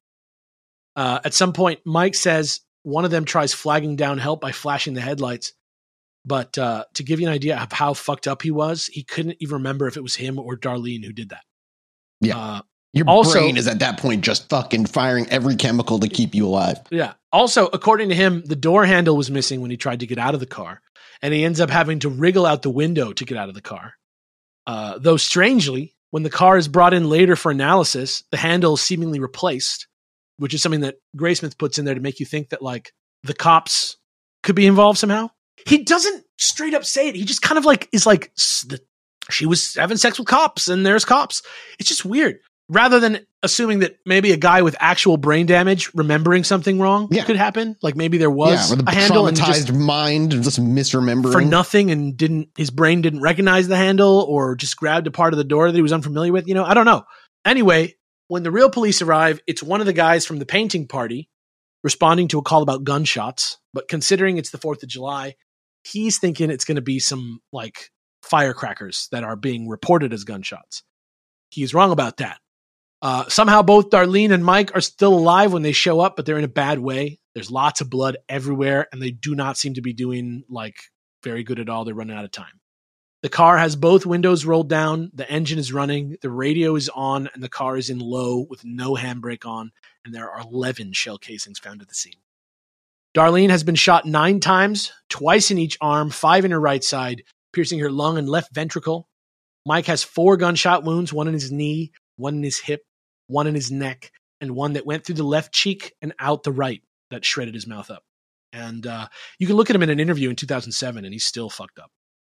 At some point, Mike says one of them tries flagging down help by flashing the headlights. But to give you an idea of how fucked up he was, he couldn't even remember if it was him or Darlene who did that. Yeah. Your also, brain is at that point just fucking firing every chemical to keep you alive. Yeah. Also, according to him, the door handle was missing when he tried to get out of the car, and he ends up having to wriggle out the window to get out of the car. Though strangely, when the car is brought in later for analysis, the handle is seemingly replaced, which is something that Graysmith puts in there to make you think that like the cops could be involved somehow. He doesn't straight up say it. He just kind of like is like, she was having sex with cops and there's cops. It's just weird. Rather than assuming that maybe a guy with actual brain damage remembering something wrong could happen. Like maybe there was a handle and traumatized mind just misremembering for nothing and his brain didn't recognize the handle or just grabbed a part of the door that he was unfamiliar with. I don't know. Anyway, when the real police arrive, it's one of the guys from the painting party responding to a call about gunshots. But considering it's the 4th of July, he's thinking it's going to be some like firecrackers that are being reported as gunshots. He's wrong about that. Somehow both Darlene and Mike are still alive when they show up, but they're in a bad way. There's lots of blood everywhere, and they do not seem to be doing like very good at all. They're running out of time. The car has both windows rolled down. The engine is running. The radio is on, and the car is in low with no handbrake on, and there are 11 shell casings found at the scene. Darlene has been shot 9 times, twice in each arm, 5 in her right side, piercing her lung and left ventricle. Mike has 4 gunshot wounds, 1 in his knee, 1 in his hip, 1 in his neck, and 1 that went through the left cheek and out the right that shredded his mouth up. And you can look at him in an interview in 2007, and he's still fucked up.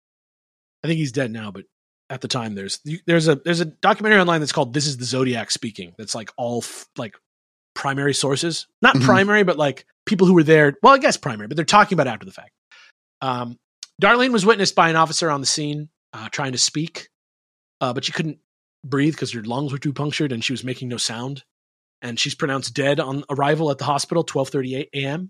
I think he's dead now, but at the time, there's a documentary online that's called "This Is the Zodiac Speaking." That's like all like primary sources, not primary, but like people who were there. Well, I guess primary, but they're talking about after the fact. Darlene was witnessed by an officer on the scene trying to speak, but she couldn't breathe because her lungs were too punctured and she was making no sound. And she's pronounced dead on arrival at the hospital, 12:38 a.m.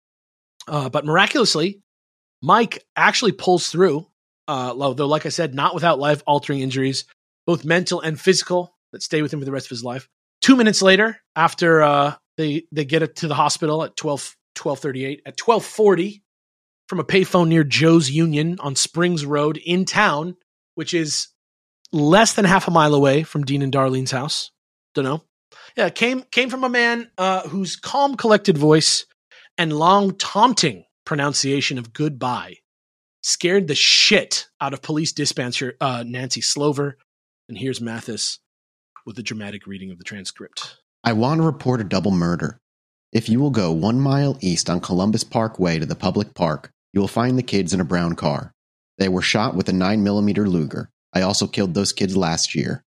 But miraculously, Mike actually pulls through, though, like I said, not without life-altering injuries, both mental and physical, that stay with him for the rest of his life. 2 minutes later, after they get it to the hospital at 12:38, at 12:40, from a payphone near Joe's Union on Springs Road in town, which is less than half a mile away from Dean and Darlene's house. Don't know. Yeah, came from a man whose calm, collected voice and long taunting pronunciation of goodbye scared the shit out of police dispatcher Nancy Slover. And here's Mathis with a dramatic reading of the transcript. I want to report a double murder. If you will go 1 mile east on Columbus Parkway to the public park, you will find the kids in a brown car. They were shot with a 9mm Luger. I also killed those kids last year.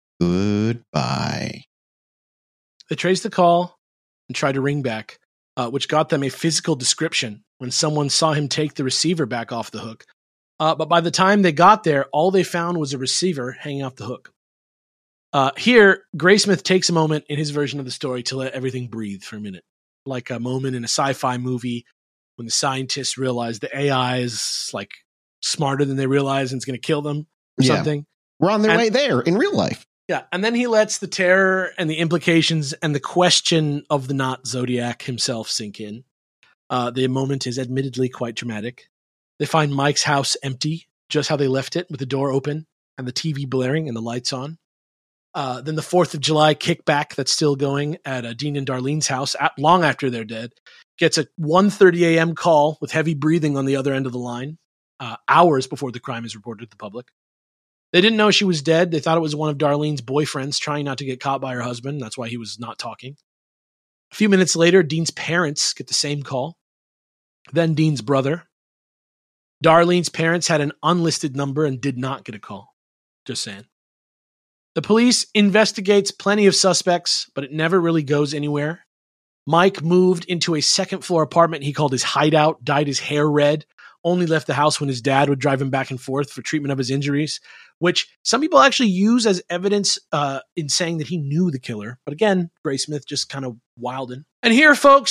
Goodbye. They traced the call and tried to ring back, which got them a physical description when someone saw him take the receiver back off the hook. But by the time they got there, all they found was a receiver hanging off the hook. Here, Graysmith takes a moment in his version of the story to let everything breathe for a minute. Like a moment in a sci-fi movie when the scientists realize the AI is like smarter than they realize and it's going to kill them or something. We're on their way there in real life. Yeah. And then he lets the terror and the implications and the question of the not Zodiac himself sink in. The moment is admittedly quite dramatic. They find Mike's house empty, just how they left it, with the door open and the TV blaring and the lights on. Then the 4th of July kickback that's still going at Dean and Darlene's house long after they're dead gets a 1:30 a.m. call with heavy breathing on the other end of the line, hours before the crime is reported to the public. They didn't know she was dead. They thought it was one of Darlene's boyfriends trying not to get caught by her husband. That's why he was not talking. A few minutes later, Dean's parents get the same call. Then Dean's brother. Darlene's parents had an unlisted number and did not get a call. Just saying. The police investigates plenty of suspects, but it never really goes anywhere. Mike moved into a second-floor apartment he called his hideout, dyed his hair red, only left the house when his dad would drive him back and forth for treatment of his injuries, which some people actually use as evidence in saying that he knew the killer. But again, Graysmith just kind of wilding. And here, folks,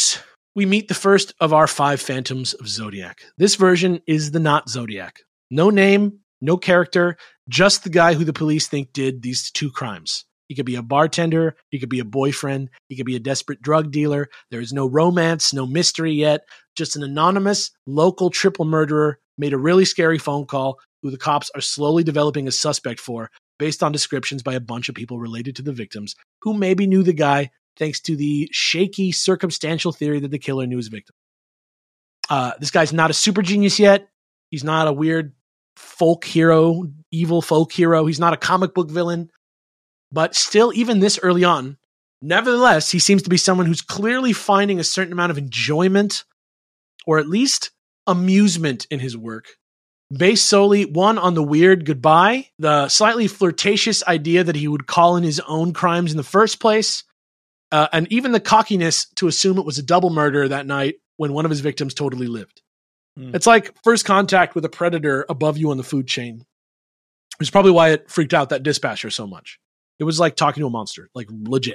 we meet the first of our 5 Phantoms of Zodiac. This version is the not Zodiac. No name, no character, just the guy who the police think did these 2 crimes. He could be a bartender, he could be a boyfriend, he could be a desperate drug dealer. There is no romance, no mystery yet. Just an anonymous local triple murderer made a really scary phone call who the cops are slowly developing a suspect for based on descriptions by a bunch of people related to the victims who maybe knew the guy thanks to the shaky circumstantial theory that the killer knew his victim. This guy's not a super genius yet. He's not a weird folk hero, evil folk hero. He's not a comic book villain. But still, even this early on, nevertheless, he seems to be someone who's clearly finding a certain amount of enjoyment or at least amusement in his work, based solely, 1, on the weird goodbye, the slightly flirtatious idea that he would call in his own crimes in the first place, and even the cockiness to assume it was a double murder that night when one of his victims totally lived. It's like first contact with a predator above you on the food chain. It's probably why it freaked out that dispatcher so much. It was like talking to a monster, like legit.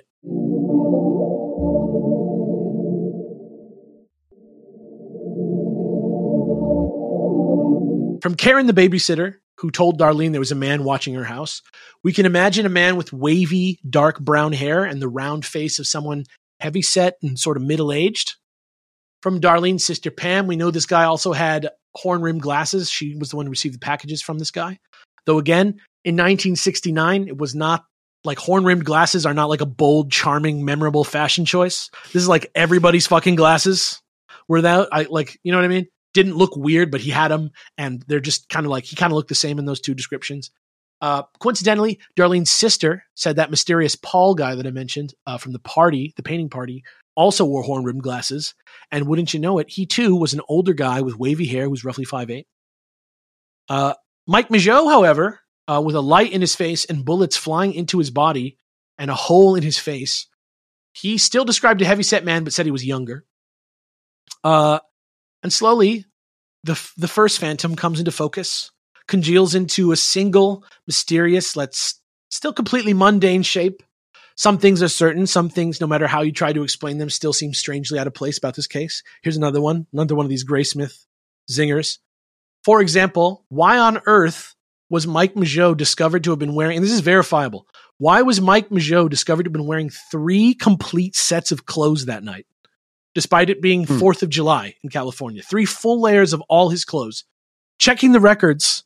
From Karen, the babysitter, who told Darlene there was a man watching her house, we can imagine a man with wavy, dark brown hair and the round face of someone heavyset and sort of middle-aged. From Darlene's sister Pam, we know this guy also had horn-rimmed glasses. She was the one who received the packages from this guy. Though again, in 1969, it was not like horn-rimmed glasses are not like a bold, charming, memorable fashion choice. This is like everybody's fucking glasses. Without, you know what I mean? Didn't look weird, but he had them, and they're just kind of like, he kind of looked the same in those 2 descriptions. Coincidentally, Darlene's sister said that mysterious Paul guy that I mentioned from the party, the painting party, also wore horn-rimmed glasses, and wouldn't you know it, he too was an older guy with wavy hair who was roughly 5'8". Mike Mageau, however, with a light in his face and bullets flying into his body and a hole in his face, he still described a heavyset man, but said he was younger. And slowly, the first Phantom comes into focus, congeals into a single, mysterious, let's still completely mundane shape. Some things are certain. Some things, no matter how you try to explain them, still seem strangely out of place about this case. Here's another one of these Graysmith zingers. For example, why on earth was Mike Mageau discovered to have been wearing, and this is verifiable, why was Mike Mageau discovered to have been wearing 3 complete sets of clothes that night? Despite it being 4th of July in California. 3 full layers of all his clothes. Checking the records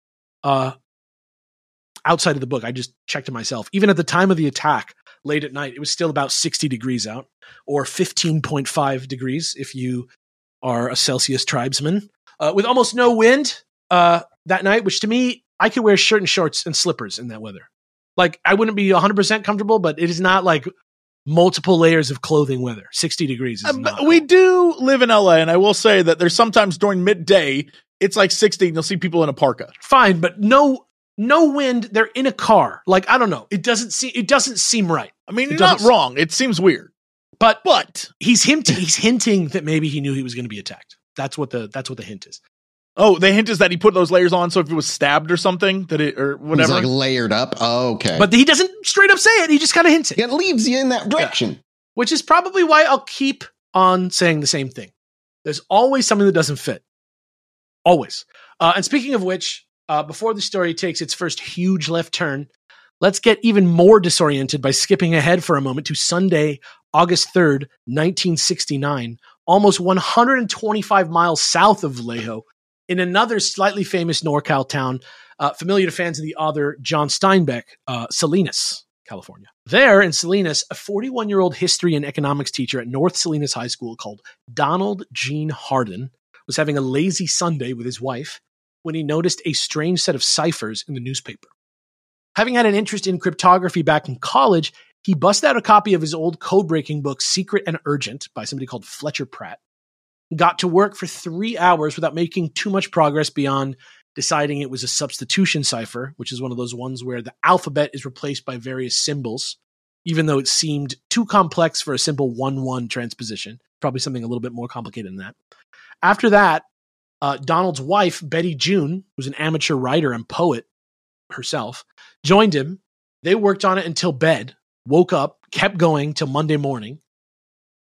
outside of the book, I just checked it myself. Even at the time of the attack, late at night, it was still about 60 degrees out, or 15.5 degrees if you are a Celsius tribesman, with almost no wind that night, which to me, I could wear shirt and shorts and slippers in that weather. Like, I wouldn't be 100% comfortable, but it is not like multiple layers of clothing weather. 60 degrees is not we cold. do live in LA, and I will say that there's sometimes during midday, it's like 60, and you'll see people in a parka. Fine, but no wind. They're in a car. Like, I don't know. It doesn't seem right. I mean, you're not wrong. It seems weird. But he's hinting that maybe he knew he was going to be attacked. That's what the hint is. Oh, the hint is that he put those layers on, so if he was stabbed or something, or whatever. He's like layered up. Oh, okay. But he doesn't straight up say it. He just kind of hints it. It leaves you in that direction. Yeah. Which is probably why I'll keep on saying the same thing. There's always something that doesn't fit. Always. And speaking of which, before the story takes its first huge left turn, let's get even more disoriented by skipping ahead for a moment to Sunday, August 3rd, 1969, almost 125 miles south of Vallejo, in another slightly famous NorCal town, familiar to fans of the author John Steinbeck, Salinas, California. There in Salinas, a 41-year-old history and economics teacher at North Salinas High School called Donald Gene Hardin was having a lazy Sunday with his wife when he noticed a strange set of ciphers in the newspaper. Having had an interest in cryptography back in college, he busted out a copy of his old code-breaking book, Secret and Urgent, by somebody called Fletcher Pratt, got to work for 3 hours without making too much progress beyond deciding it was a substitution cipher, which is one of those ones where the alphabet is replaced by various symbols, even though it seemed too complex for a simple 1-1 transposition. Probably something a little bit more complicated than that. After that, Donald's wife, Betty June, who's an amateur writer and poet herself, joined him. They worked on it until bed, woke up, kept going till Monday morning.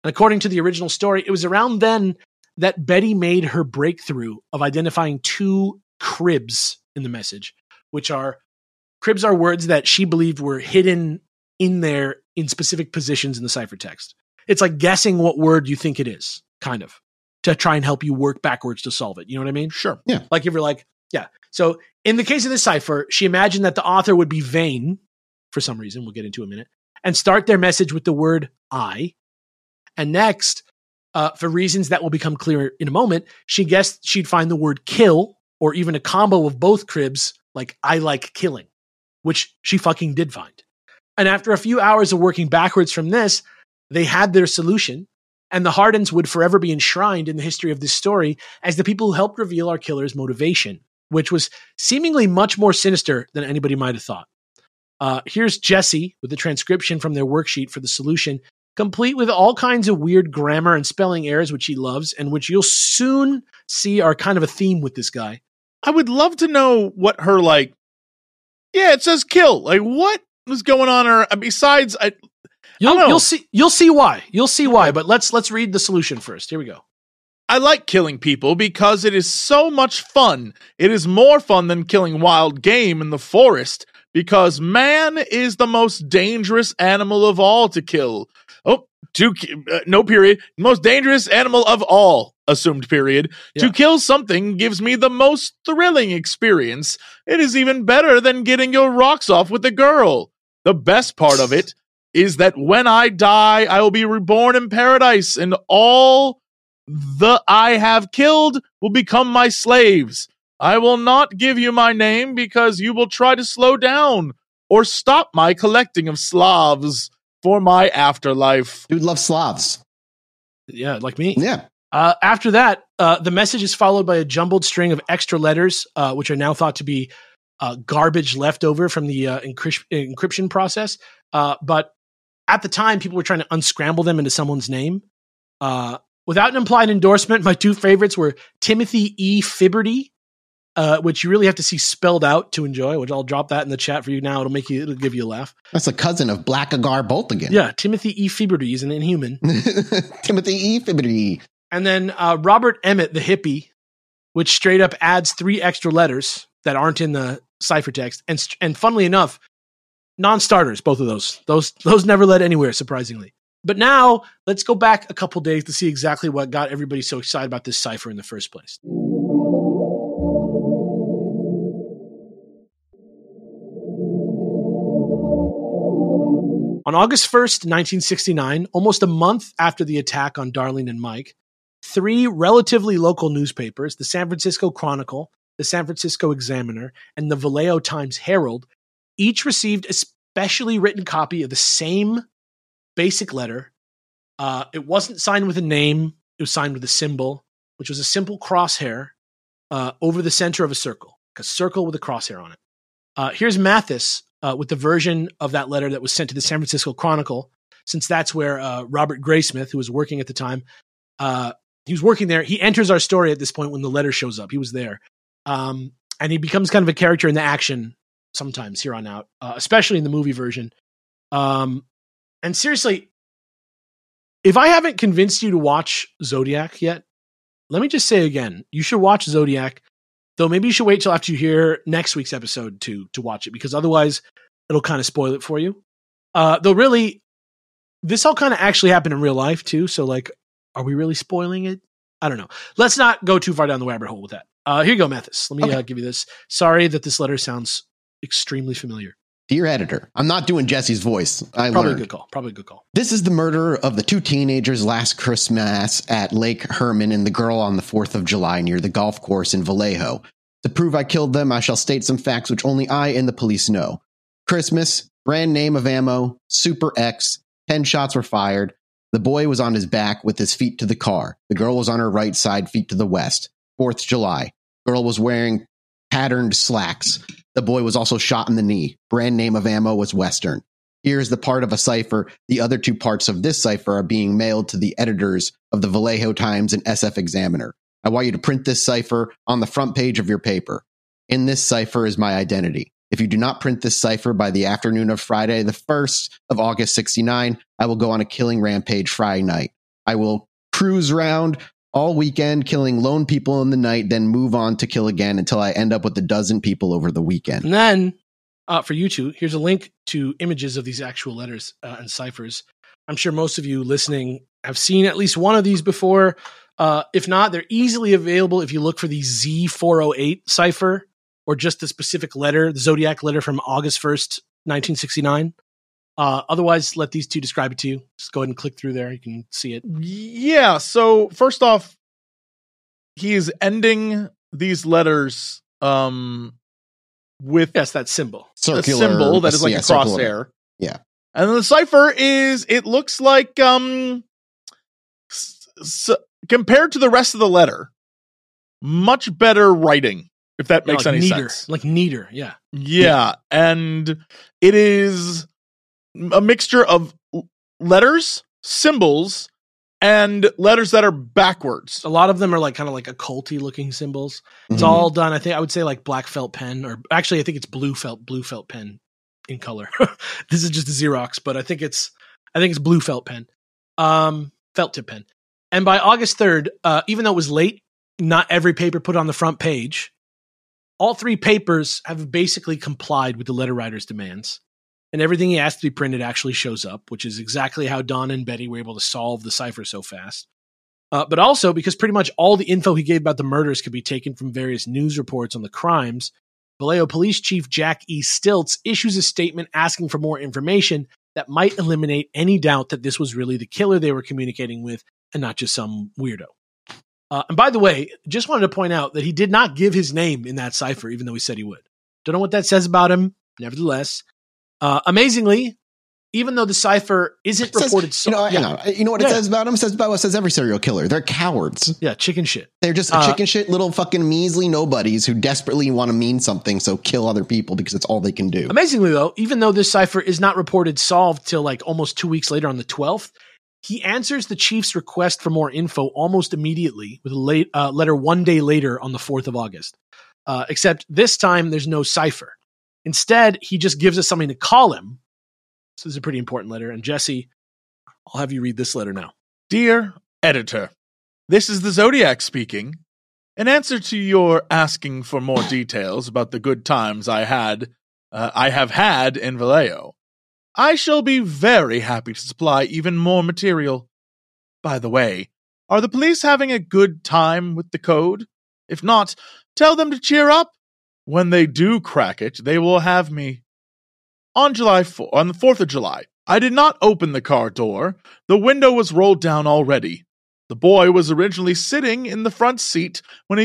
And according to the original story, it was around then that Betty made her breakthrough of identifying 2 cribs in the message, which are cribs are words that she believed were hidden in there in specific positions in the ciphertext. It's like guessing what word you think it is, kind of, to try and help you work backwards to solve it. You know what I mean? Sure. Yeah. Like if you're like, yeah. So in the case of this cipher, she imagined that the author would be vain for some reason, we'll get into in a minute, and start their message with the word I. And next, for reasons that will become clear in a moment, she guessed she'd find the word kill, or even a combo of both cribs, like I like killing, which she fucking did find. And after a few hours of working backwards from this, they had their solution, and the Hardens would forever be enshrined in the history of this story as the people who helped reveal our killer's motivation, which was seemingly much more sinister than anybody might have thought. Here's Jesse with the transcription from their worksheet for the solution, complete with all kinds of weird grammar and spelling errors, which he loves, and which you'll soon see are kind of a theme with this guy. I would love to know what her, like, yeah, it says kill. Like, what was going on? Or besides, You'll see why. You'll see why. But let's read the solution first. Here we go. I like killing people because it is so much fun. It is more fun than killing wild game in the forest because man is the most dangerous animal of all to kill. No period. Most dangerous animal of all, assumed period. Yeah. To kill something gives me the most thrilling experience. It is even better than getting your rocks off with a girl. The best part of it is that when I die, I will be reborn in paradise, and all the I have killed will become my slaves. I will not give you my name because you will try to slow down or stop my collecting of Slavs for my afterlife. Dude loves Slavs. Yeah, like me. Yeah. After that, the message is followed by a jumbled string of extra letters, which are now thought to be garbage left over from the encryption process. But at the time, people were trying to unscramble them into someone's name. Without an implied endorsement, my 2 favorites were Timothy E. Fibberty, which you really have to see spelled out to enjoy, which I'll drop that in the chat for you now. It'll give you a laugh. That's a cousin of Blackagar Boltigan. Yeah, Timothy E. Fibberty is an inhuman. Timothy E. Fibberty. And then Robert Emmett, the hippie, which straight up adds 3 extra letters that aren't in the ciphertext. And funnily enough, non-starters, both of those. Those never led anywhere, surprisingly. But now, let's go back a couple days to see exactly what got everybody so excited about this cipher in the first place. On August 1st, 1969, almost a month after the attack on Darlene and Mike, 3 relatively local newspapers, the San Francisco Chronicle, the San Francisco Examiner, and the Vallejo Times-Herald, each received a specially written copy of the same basic letter. It wasn't signed with a name. It was signed with a symbol, which was a simple crosshair over the center of a circle with a crosshair on it. Here's Mathis with the version of that letter that was sent to the San Francisco Chronicle, since that's where Robert Graysmith, who was working at the time, he was working there. He enters our story at this point when the letter shows up. He was there. And he becomes kind of a character in the action sometimes here on out, especially in the movie version. And seriously, if I haven't convinced you to watch Zodiac yet, let me just say again, you should watch Zodiac, though maybe you should wait till after you hear next week's episode to watch it, because otherwise it'll kind of spoil it for you. Though really, this all kind of actually happened in real life too, so like, are we really spoiling it? I don't know. Let's not go too far down the rabbit hole with that. Here you go, Mathis. Let me give you this. Sorry that this letter sounds extremely familiar. Dear editor, I'm not doing Jesse's voice. Probably a good call. This is the murder of the 2 teenagers last Christmas at Lake Herman and the girl on the 4th of July near the golf course in Vallejo. To prove I killed them, I shall state some facts which only I and the police know. Christmas, brand name of ammo, Super X, 10 shots were fired. The boy was on his back with his feet to the car. The girl was on her right side, feet to the west. 4th July. Girl was wearing patterned slacks. The boy was also shot in the knee. Brand name of ammo was Western. Here's the part of a cipher. The other 2 parts of this cipher are being mailed to the editors of the Vallejo Times and SF Examiner. I want you to print this cipher on the front page of your paper. In this cipher is my identity. If you do not print this cipher by the afternoon of Friday, the 1st of August 69, I will go on a killing rampage Friday night. I will cruise around all weekend, killing lone people in the night, then move on to kill again until I end up with a dozen people over the weekend. And then, for you two, here's a link to images of these actual letters and ciphers. I'm sure most of you listening have seen at least one of these before. If not, they're easily available if you look for the Z408 cipher or just the specific letter, the Zodiac letter from August 1st, 1969. Otherwise, let these two describe it to you. Just go ahead and click through there. You can see it. Yeah. So first off, he is ending these letters with that symbol. A symbol that is like a crosshair. Yeah. And then the cipher it looks like compared to the rest of the letter, much better writing, if that makes any sense. Like neater, yeah. Yeah, and it is a mixture of letters, symbols, and letters that are backwards. A lot of them are like kind of like occulty looking symbols. It's all done, I would say like black felt pen, or actually I think it's blue felt pen in color. This is just a Xerox, but I think it's blue felt pen. Felt tip pen. And by August 3rd, even though it was late, not every paper put on the front page. All three papers have basically complied with the letter writer's demands. And everything he asked to be printed actually shows up, which is exactly how Don and Betty were able to solve the cipher so fast. But also because pretty much all the info he gave about the murders could be taken from various news reports on the crimes, Vallejo Police Chief Jack E. Stilts issues a statement asking for more information that might eliminate any doubt that this was really the killer they were communicating with and not just some weirdo. And by the way, just wanted to point out that he did not give his name in that cipher, even though he said he would. Don't know what that says about him. Nevertheless, amazingly, even though the cipher isn't reported, you know what it says about him? It says about what says every serial killer. They're cowards. Yeah, chicken shit. They're just chicken shit little fucking measly nobodies who desperately want to mean something, so kill other people because it's all they can do. Amazingly, though, even though this cipher is not reported solved till like almost 2 weeks later on the 12th, he answers the chief's request for more info almost immediately with a letter 1 day later on the 4th of August. Except this time there's no cipher. Instead, he just gives us something to call him. This is a pretty important letter. And Jesse, I'll have you read this letter now. Dear Editor, this is the Zodiac speaking. In answer to your asking for more details about the good times I have had in Vallejo, I shall be very happy to supply even more material. By the way, are the police having a good time with the code? If not, tell them to cheer up. When they do crack it, they will have me. On the 4th of July, I did not open the car door. The window was rolled down already. The boy was originally sitting in the front seat when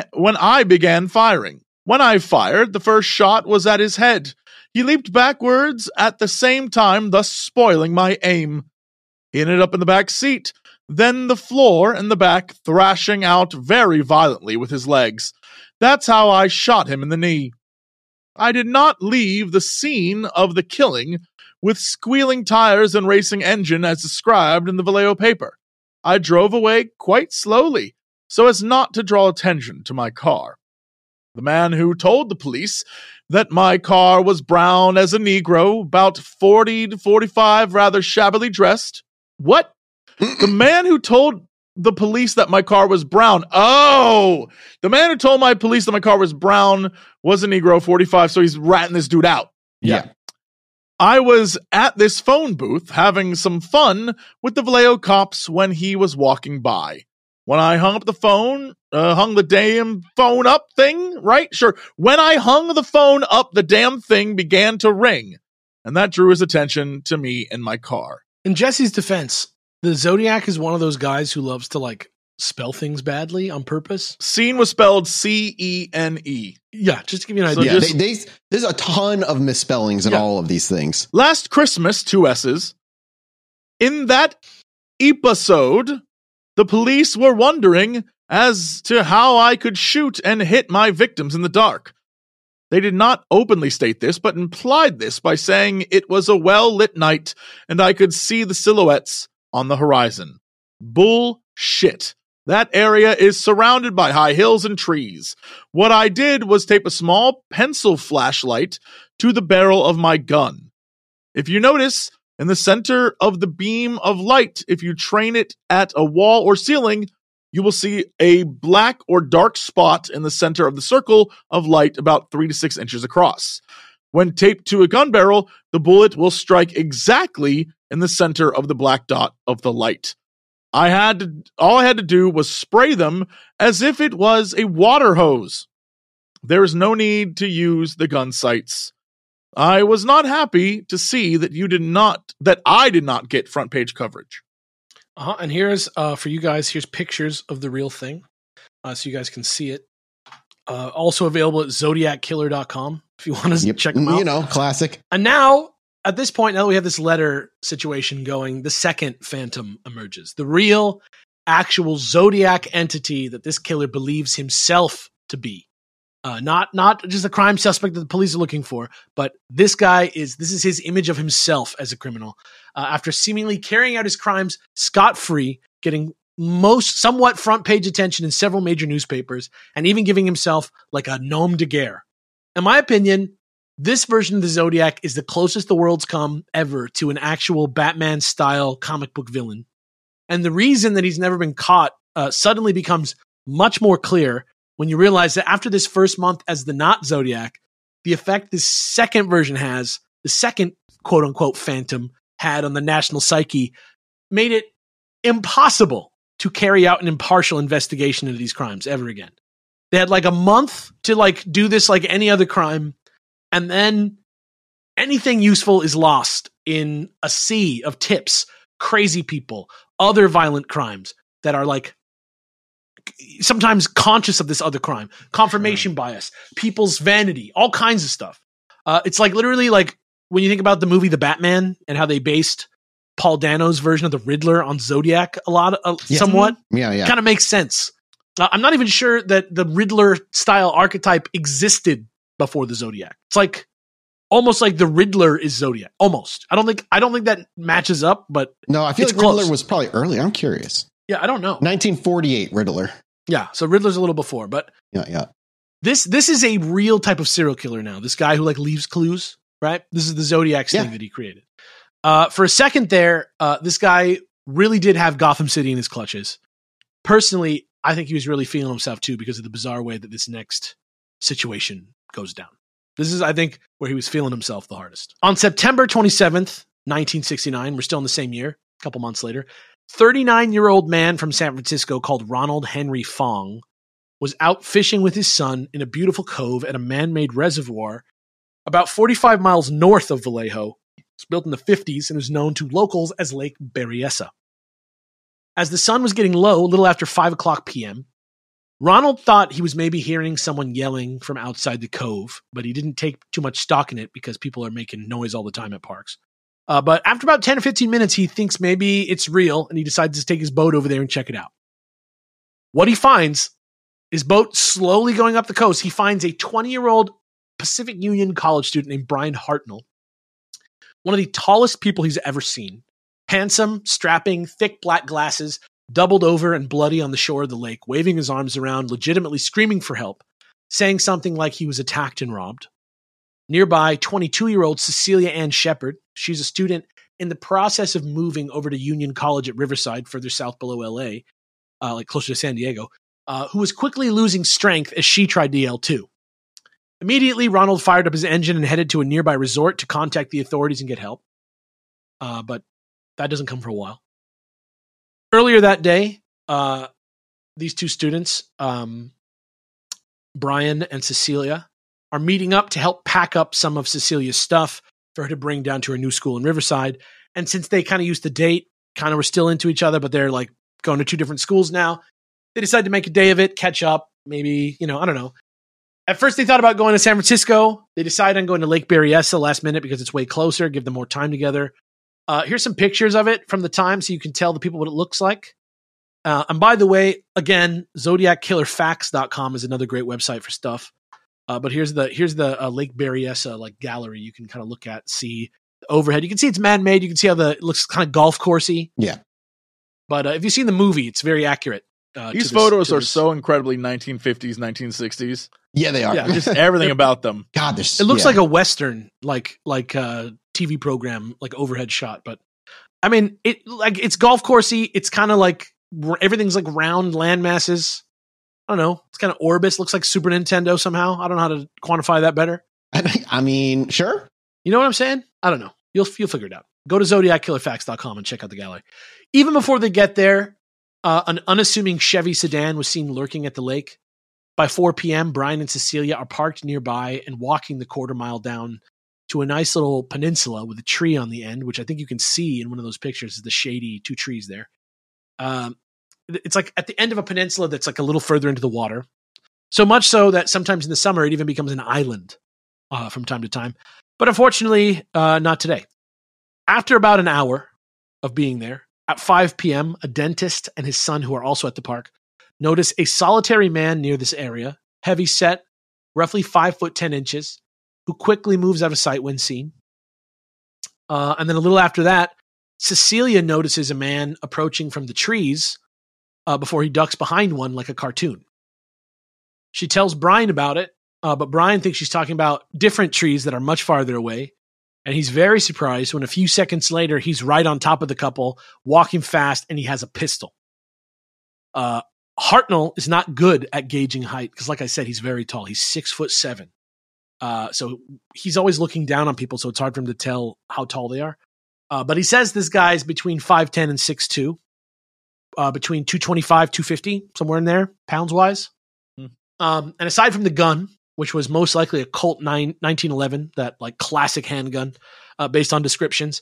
I began firing. When I fired, the first shot was at his head. He leaped backwards at the same time, thus spoiling my aim. He ended up in the back seat, then the floor and the back, thrashing out very violently with his legs. That's how I shot him in the knee. I did not leave the scene of the killing with squealing tires and racing engine as described in the Vallejo paper. I drove away quite slowly, so as not to draw attention to my car. The man who told the police that my car was brown as a Negro, about 40 to 45, rather shabbily dressed. What? The man who told the police that my car was brown. Oh, the man who told my police that my car was brown was a Negro, 45, so he's ratting this dude out. Yeah. I was at this phone booth having some fun with the Vallejo cops when he was walking by. When I hung up the phone, hung the damn phone up thing, right? Sure. When I hung the phone up, the damn thing began to ring, and that drew his attention to me and my car. In Jesse's defense, the Zodiac is one of those guys who loves to like spell things badly on purpose. Scene was spelled C-E-N-E. Yeah, just to give you an So idea. there's a ton of misspellings in all of these things. Last Christmas, 2 S's. In that episode, the police were wondering as to how I could shoot and hit my victims in the dark. They did not openly state this, but implied this by saying it was a well-lit night and I could see the silhouettes on the horizon. Bullshit. That area is surrounded by high hills and trees. What I did was tape a small pencil flashlight to the barrel of my gun. If you notice, in the center of the beam of light. If you train it at a wall or ceiling, you will see a black or dark spot in the center of the circle of light about 3 to 6 inches across. When taped to a gun barrel, the bullet will strike exactly in the center of the black dot of the light. All I had to do was spray them as if it was a water hose. There is no need to use the gun sights. I was not happy to see that I did not get front page coverage. And here's for you guys. Here's pictures of the real thing, so you guys can see it. Also available at ZodiacKiller.com if you want to check them out. You know, classic. And now, at this point, now that we have this letter situation going, the second phantom emerges. The real, actual Zodiac entity that this killer believes himself to be. Not just a crime suspect that the police are looking for, but this is his image of himself as a criminal. After seemingly carrying out his crimes scot-free, getting somewhat front page attention in several major newspapers, and even giving himself like a nom de guerre. In my opinion, this version of the Zodiac is the closest the world's come ever to an actual Batman-style comic book villain. And the reason that he's never been caught suddenly becomes much more clear when you realize that after this first month as the not Zodiac, the effect this second version has, the second quote-unquote phantom had on the national psyche, made it impossible to carry out an impartial investigation into these crimes ever again. They had like a month to like do this like any other crime, and then anything useful is lost in a sea of tips, crazy people, other violent crimes that are like sometimes conscious of this other crime, confirmation bias, people's vanity, all kinds of stuff. It's like literally like when you think about the movie The Batman and how they based Paul Dano's version of the Riddler on Zodiac a lot, somewhat. Yeah. Kind of makes sense. I'm not even sure that the Riddler style archetype existed before the Zodiac. It's like almost like the Riddler is Zodiac. Almost. I don't think that matches up, but no, I feel like close. Riddler was probably early. I'm curious. Yeah, I don't know. 1948 Riddler. Yeah, so Riddler's a little before, but yeah. This is a real type of serial killer now. This guy who like leaves clues, right? This is the Zodiac thing that he created. For a second there, this guy really did have Gotham City in his clutches. Personally, I think he was really feeling himself too because of the bizarre way that this next situation goes down. This is, I think, where he was feeling himself the hardest. On September 27th, 1969, we're still in the same year, a couple months later, 39-year-old man from San Francisco called Ronald Henry Fong was out fishing with his son in a beautiful cove at a man-made reservoir about 45 miles north of Vallejo. It's built in the 50s and is known to locals as Lake Berryessa. As the sun was getting low, a little after 5 o'clock p.m., Ronald thought he was maybe hearing someone yelling from outside the cove, but he didn't take too much stock in it because people are making noise all the time at parks. But after about 10 or 15 minutes, he thinks maybe it's real, and he decides to take his boat over there and check it out. What he finds, his boat slowly going up the coast, he finds a 20-year-old Pacific Union college student named Brian Hartnell, one of the tallest people he's ever seen. Handsome, strapping, thick black glasses, doubled over and bloody on the shore of the lake, waving his arms around, legitimately screaming for help, saying something like he was attacked and robbed. Nearby, 22-year-old Cecilia Ann Shepard, she's a student in the process of moving over to Union College at Riverside, further south below LA, like closer to San Diego, who was quickly losing strength as she tried to yell too. Immediately, Ronald fired up his engine and headed to a nearby resort to contact the authorities and get help. But that doesn't come for a while. Earlier that day, these two students, Brian and Cecilia, are meeting up to help pack up some of Cecilia's stuff for her to bring down to her new school in Riverside. And since they kind of used to date, kind of were still into each other, but they're like going to two different schools now, they decided to make a day of it, catch up, maybe, I don't know. At first, they thought about going to San Francisco. They decided on going to Lake Berryessa last minute because it's way closer, give them more time together. Here's some pictures of it from the time so you can tell the people what it looks like. And by the way, again, ZodiacKillerFacts.com is another great website for stuff. But here's the Lake Berryessa like gallery you can kind of look at, see the overhead. You can see it's man-made. You can see how it looks kind of golf coursey. Yeah. But if you've seen the movie, it's very accurate. These photos are so incredibly 1950s, 1960s. Yeah, they are. Yeah. Just everything about them. God, it looks like a Western, like TV program, like overhead shot. But I mean, it's golf coursey. It's kind of like everything's like round land masses. I don't know. It's kind of Orbis. Looks like Super Nintendo somehow. I don't know how to quantify that better. I mean, sure. You know what I'm saying? I don't know. You'll figure it out. Go to ZodiacKillerFacts.com and check out the gallery. Even before they get there, an unassuming Chevy sedan was seen lurking at the lake. By 4 p.m., Brian and Cecilia are parked nearby and walking the quarter mile down to a nice little peninsula with a tree on the end, which I think you can see in one of those pictures is the shady 2 trees there. It's like at the end of a peninsula that's like a little further into the water. So much so that sometimes in the summer it even becomes an island from time to time. But unfortunately, not today. After about an hour of being there, at 5 p.m., a dentist and his son, who are also at the park, notice a solitary man near this area, heavy set, roughly 5 foot 10 inches, who quickly moves out of sight when seen. And then a little after that, Cecilia notices a man approaching from the trees before he ducks behind one like a cartoon. She tells Brian about it, but Brian thinks she's talking about different trees that are much farther away. And he's very surprised when a few seconds later, he's right on top of the couple, walking fast, and he has a pistol. Hartnell is not good at gauging height because, like I said, he's very tall. He's 6'7". So he's always looking down on people, so it's hard for him to tell how tall they are. But he says this guy's between 5'10 and 6'2", between 225, 250, somewhere in there, pounds-wise. And aside from the gun, which was most likely a Colt 1911, that like classic handgun, based on descriptions.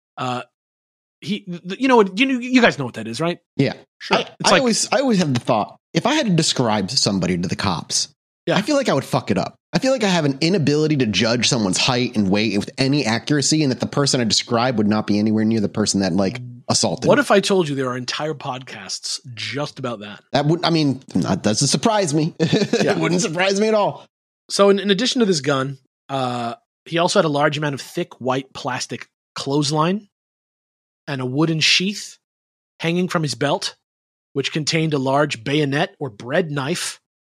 You guys know what that is, right? Yeah, sure. I always have the thought, if I had to describe somebody to the cops, I feel like I would fuck it up. I feel like I have an inability to judge someone's height and weight with any accuracy, and that the person I describe would not be anywhere near the person that like assaulted. What if I told you there are entire podcasts just about that? That doesn't surprise me. It wouldn't surprise me at all. So in addition to this gun, he also had a large amount of thick white plastic clothesline and a wooden sheath hanging from his belt, which contained a large bayonet or bread knife,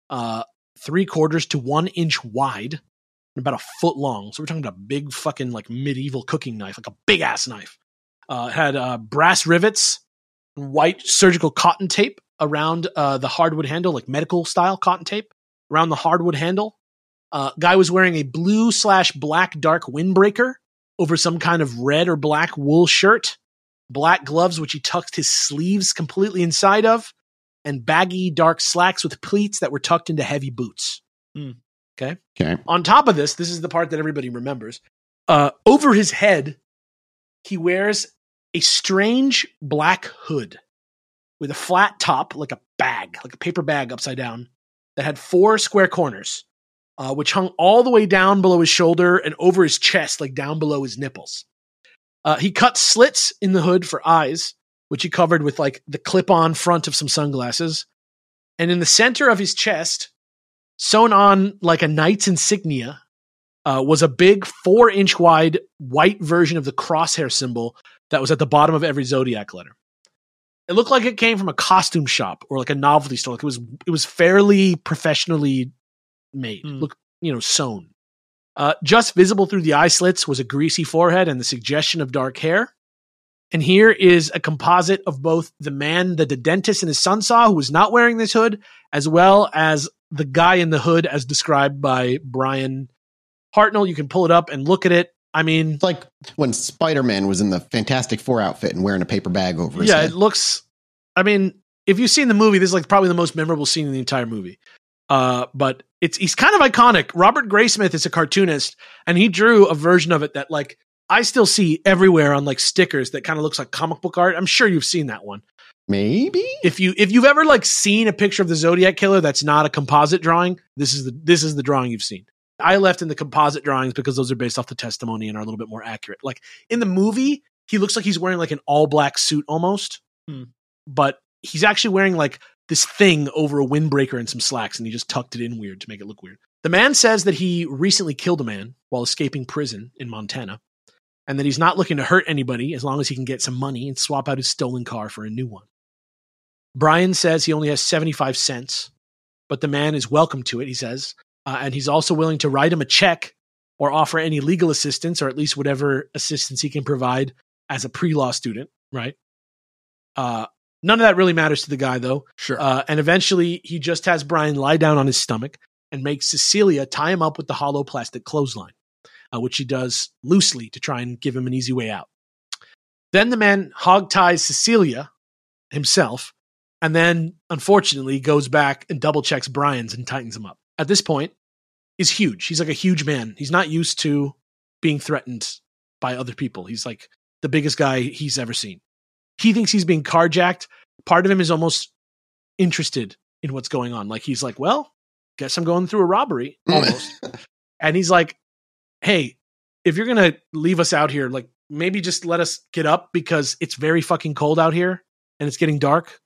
3/4 to 1 inch wide and about a foot long. So we're talking about a big fucking like medieval cooking knife, like a big ass knife. It had brass rivets, white surgical cotton tape around the hardwood handle, like medical style cotton tape around the hardwood handle. Guy was wearing a blue/black dark windbreaker over some kind of red or black wool shirt, black gloves, which he tucked his sleeves completely inside of, and baggy dark slacks with pleats that were tucked into heavy boots. Okay. On top of this is the part that everybody remembers. Over his head, he wears a strange black hood with a flat top, like a bag, like a paper bag upside down, that had 4 square corners. Which hung all the way down below his shoulder and over his chest, like down below his nipples. He cut slits in the hood for eyes, which he covered with like the clip-on front of some sunglasses. And in the center of his chest, sewn on like a knight's insignia, was a big 4-inch wide white version of the crosshair symbol that was at the bottom of every Zodiac letter. It looked like it came from a costume shop or like a novelty store. Like it was fairly professionally made. Look, sewn. Just visible through the eye slits was a greasy forehead and the suggestion of dark hair. And here is a composite of both the man that the dentist and his son saw, who was not wearing this hood, as well as the guy in the hood as described by Brian Hartnell. You can pull it up and look at it. I mean, it's like when Spider-Man was in the Fantastic Four outfit and wearing a paper bag over his head. It looks, if you've seen the movie, this is like probably the most memorable scene in the entire movie. But he's kind of iconic. Robert Graysmith is a cartoonist, and he drew a version of it that like I still see everywhere on like stickers that kind of looks like comic book art. I'm sure you've seen that one. Maybe if you've ever like seen a picture of the Zodiac Killer that's not a composite drawing, this is the drawing you've seen. I left in the composite drawings because those are based off the testimony and are a little bit more accurate. Like in the movie, he looks like he's wearing like an all black suit almost, but he's actually wearing like this thing over a windbreaker and some slacks, and he just tucked it in weird to make it look weird. The man says that he recently killed a man while escaping prison in Montana, and that he's not looking to hurt anybody as long as he can get some money and swap out his stolen car for a new one. Brian says he only has 75 cents, but the man is welcome to it, he says, and he's also willing to write him a check or offer any legal assistance, or at least whatever assistance he can provide as a pre-law student, right? None of that really matters to the guy, though. Sure. And eventually, he just has Brian lie down on his stomach and makes Cecilia tie him up with the hollow plastic clothesline, which he does loosely to try and give him an easy way out. Then the man hog ties Cecilia himself, and then, unfortunately, goes back and double checks Brian's and tightens him up. At this point, he's huge. He's like a huge man. He's not used to being threatened by other people. He's like the biggest guy he's ever seen. He thinks he's being carjacked. Part of him is almost interested in what's going on. Like, he's like, well, guess I'm going through a robbery, almost. And he's like, hey, if you're going to leave us out here, like, maybe just let us get up because it's very fucking cold out here and it's getting dark.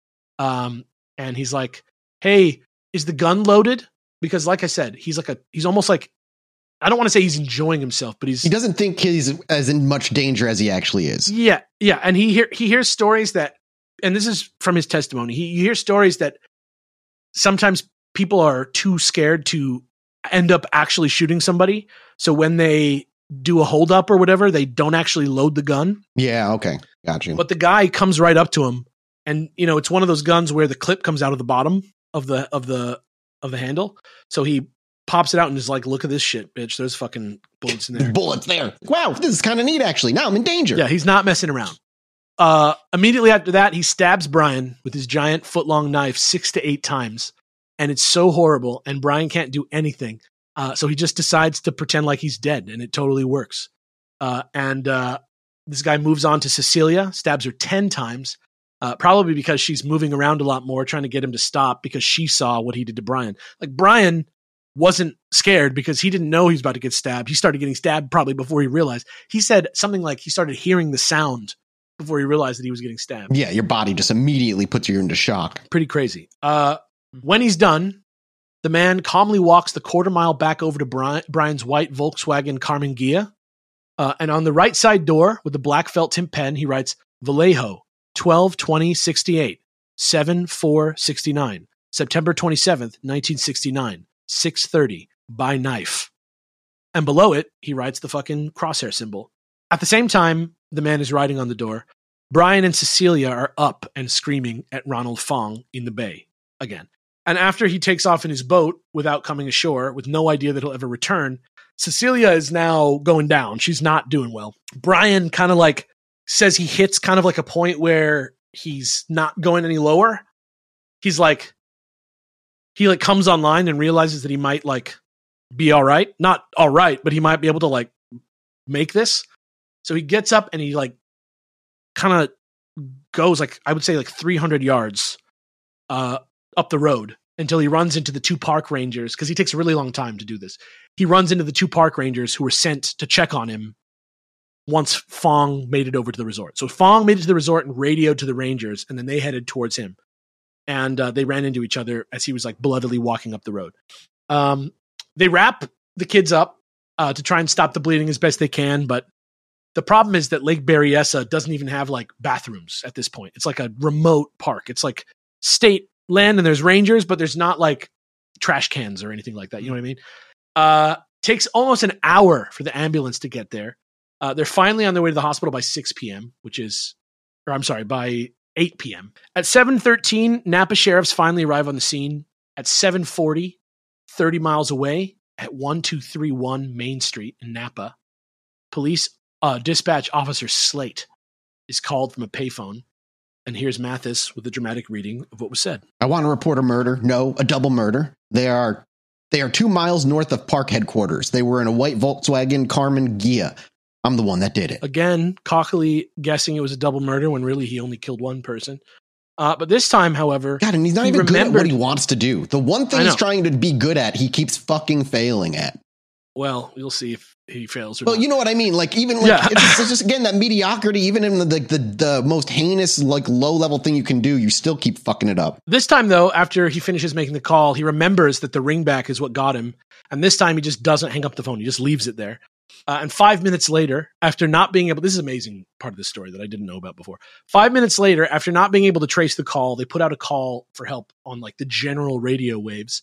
And he's like, hey, is the gun loaded? Because like I said, he's almost like, I don't want to say he's enjoying himself, but he doesn't think he's as in much danger as he actually is. Yeah. Yeah. And he hears stories that, and this is from his testimony. You hear stories that sometimes people are too scared to end up actually shooting somebody. So when they do a holdup or whatever, they don't actually load the gun. Yeah. Okay. Got you. But the guy comes right up to him, and it's one of those guns where the clip comes out of the bottom of the handle. So he pops it out and is like, look at this shit, bitch. There's fucking bullets in there. Bullets there. Wow. This is kind of neat, actually. Now I'm in danger. Yeah. He's not messing around. Immediately after that, he stabs Brian with his giant foot-long knife 6 to 8 times. And it's so horrible, and Brian can't do anything. So he just decides to pretend like he's dead, and it totally works. And this guy moves on to Cecilia, stabs her 10 times, probably because she's moving around a lot more, trying to get him to stop because she saw what he did to Brian. Like, Brian wasn't scared because he didn't know he was about to get stabbed. He started getting stabbed probably before he realized. He said something like he started hearing the sound before he realized that he was getting stabbed. Yeah, your body just immediately puts you into shock. Pretty crazy. When he's done, the man calmly walks the quarter-mile back over to Brian's white Volkswagen Carmen Ghia. And on the right side door, with the black felt tip pen, he writes, Vallejo, 12/20/68, 7/4/69, September 27th, 1969, 6:30, by knife. And below it, he writes the fucking crosshair symbol. At the same time the man is writing on the door, Brian and Cecilia are up and screaming at Ronald Fong in the bay again. And after he takes off in his boat without coming ashore, with no idea that he'll ever return, Cecilia is now going down. She's not doing well. Brian kind of like says he hits kind of like a point where he's not going any lower. He's like, he like comes online and realizes that he might like be all right. Not all right, but he might be able to like make this. So he gets up and he like kind of goes like, I would say like 300 yards up the road until he runs into the 2 park rangers, because he takes a really long time to do this. He runs into the 2 park rangers who were sent to check on him once Fong made it over to the resort. So Fong made it to the resort and radioed to the rangers, and then they headed towards him. And they ran into each other as he was like bloodily walking up the road. They wrap the kids up to try and stop the bleeding as best they can, but the problem is that Lake Berryessa doesn't even have like bathrooms at this point. It's like a remote park. It's like state land and there's rangers, but there's not like trash cans or anything like that. You know what I mean? Takes almost an hour for the ambulance to get there. They're finally on their way to the hospital by 6 p.m., by 8 p.m. At 7:13, Napa sheriffs finally arrive on the scene. At 7:40, 30 miles away at 1231 Main Street in Napa, police dispatch officer Slate is called from a payphone. And here's Mathis with a dramatic reading of what was said. I want to report a murder. No, a double murder. They are 2 miles north of park headquarters. They were in a white Volkswagen Carmen Ghia. I'm the one that did it. Again, cockily guessing it was a double murder when really he only killed one person. But this time, however, God, and he's not even good at what he wants to do. The one thing he's trying to be good at, he keeps fucking failing at. Well, we'll see if he fails or not. Well, you know what I mean? Like, even like, it's just again, that mediocrity, even in the most heinous, like low level thing you can do, you still keep fucking it up. This time though, after he finishes making the call, he remembers that the ringback is what got him. And this time he just doesn't hang up the phone. He just leaves it there. And 5 minutes later, after not being able, this is an amazing part of the story that I didn't know about before. 5 minutes later, after not being able to trace the call, they put out a call for help on like the general radio waves.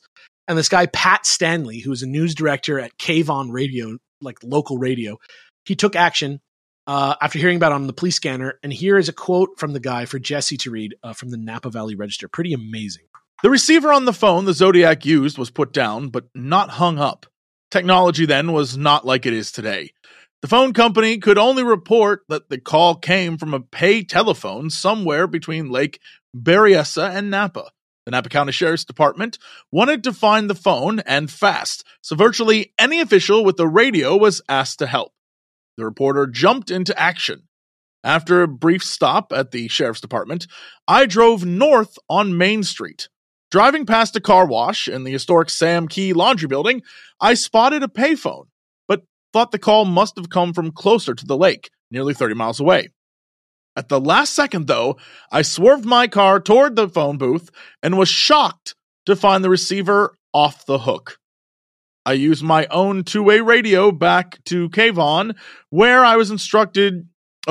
And this guy, Pat Stanley, who is a news director at KVON Radio, like local radio, he took action after hearing about it on the police scanner. And here is a quote from the guy for Jesse to read from the Napa Valley Register. Pretty amazing. The receiver on the phone the Zodiac used was put down, but not hung up. Technology then was not like it is today. The phone company could only report that the call came from a pay telephone somewhere between Lake Berryessa and Napa. The Napa County Sheriff's Department wanted to find the phone, and fast, so virtually any official with the radio was asked to help. The reporter jumped into action. After a brief stop at the Sheriff's Department, I drove north on Main Street. Driving past a car wash in the historic Sam Key Laundry Building, I spotted a payphone, but thought the call must have come from closer to the lake, nearly 30 miles away. At the last second, though, I swerved my car toward the phone booth and was shocked to find the receiver off the hook. I used my own two-way radio back to KVON, where I instructed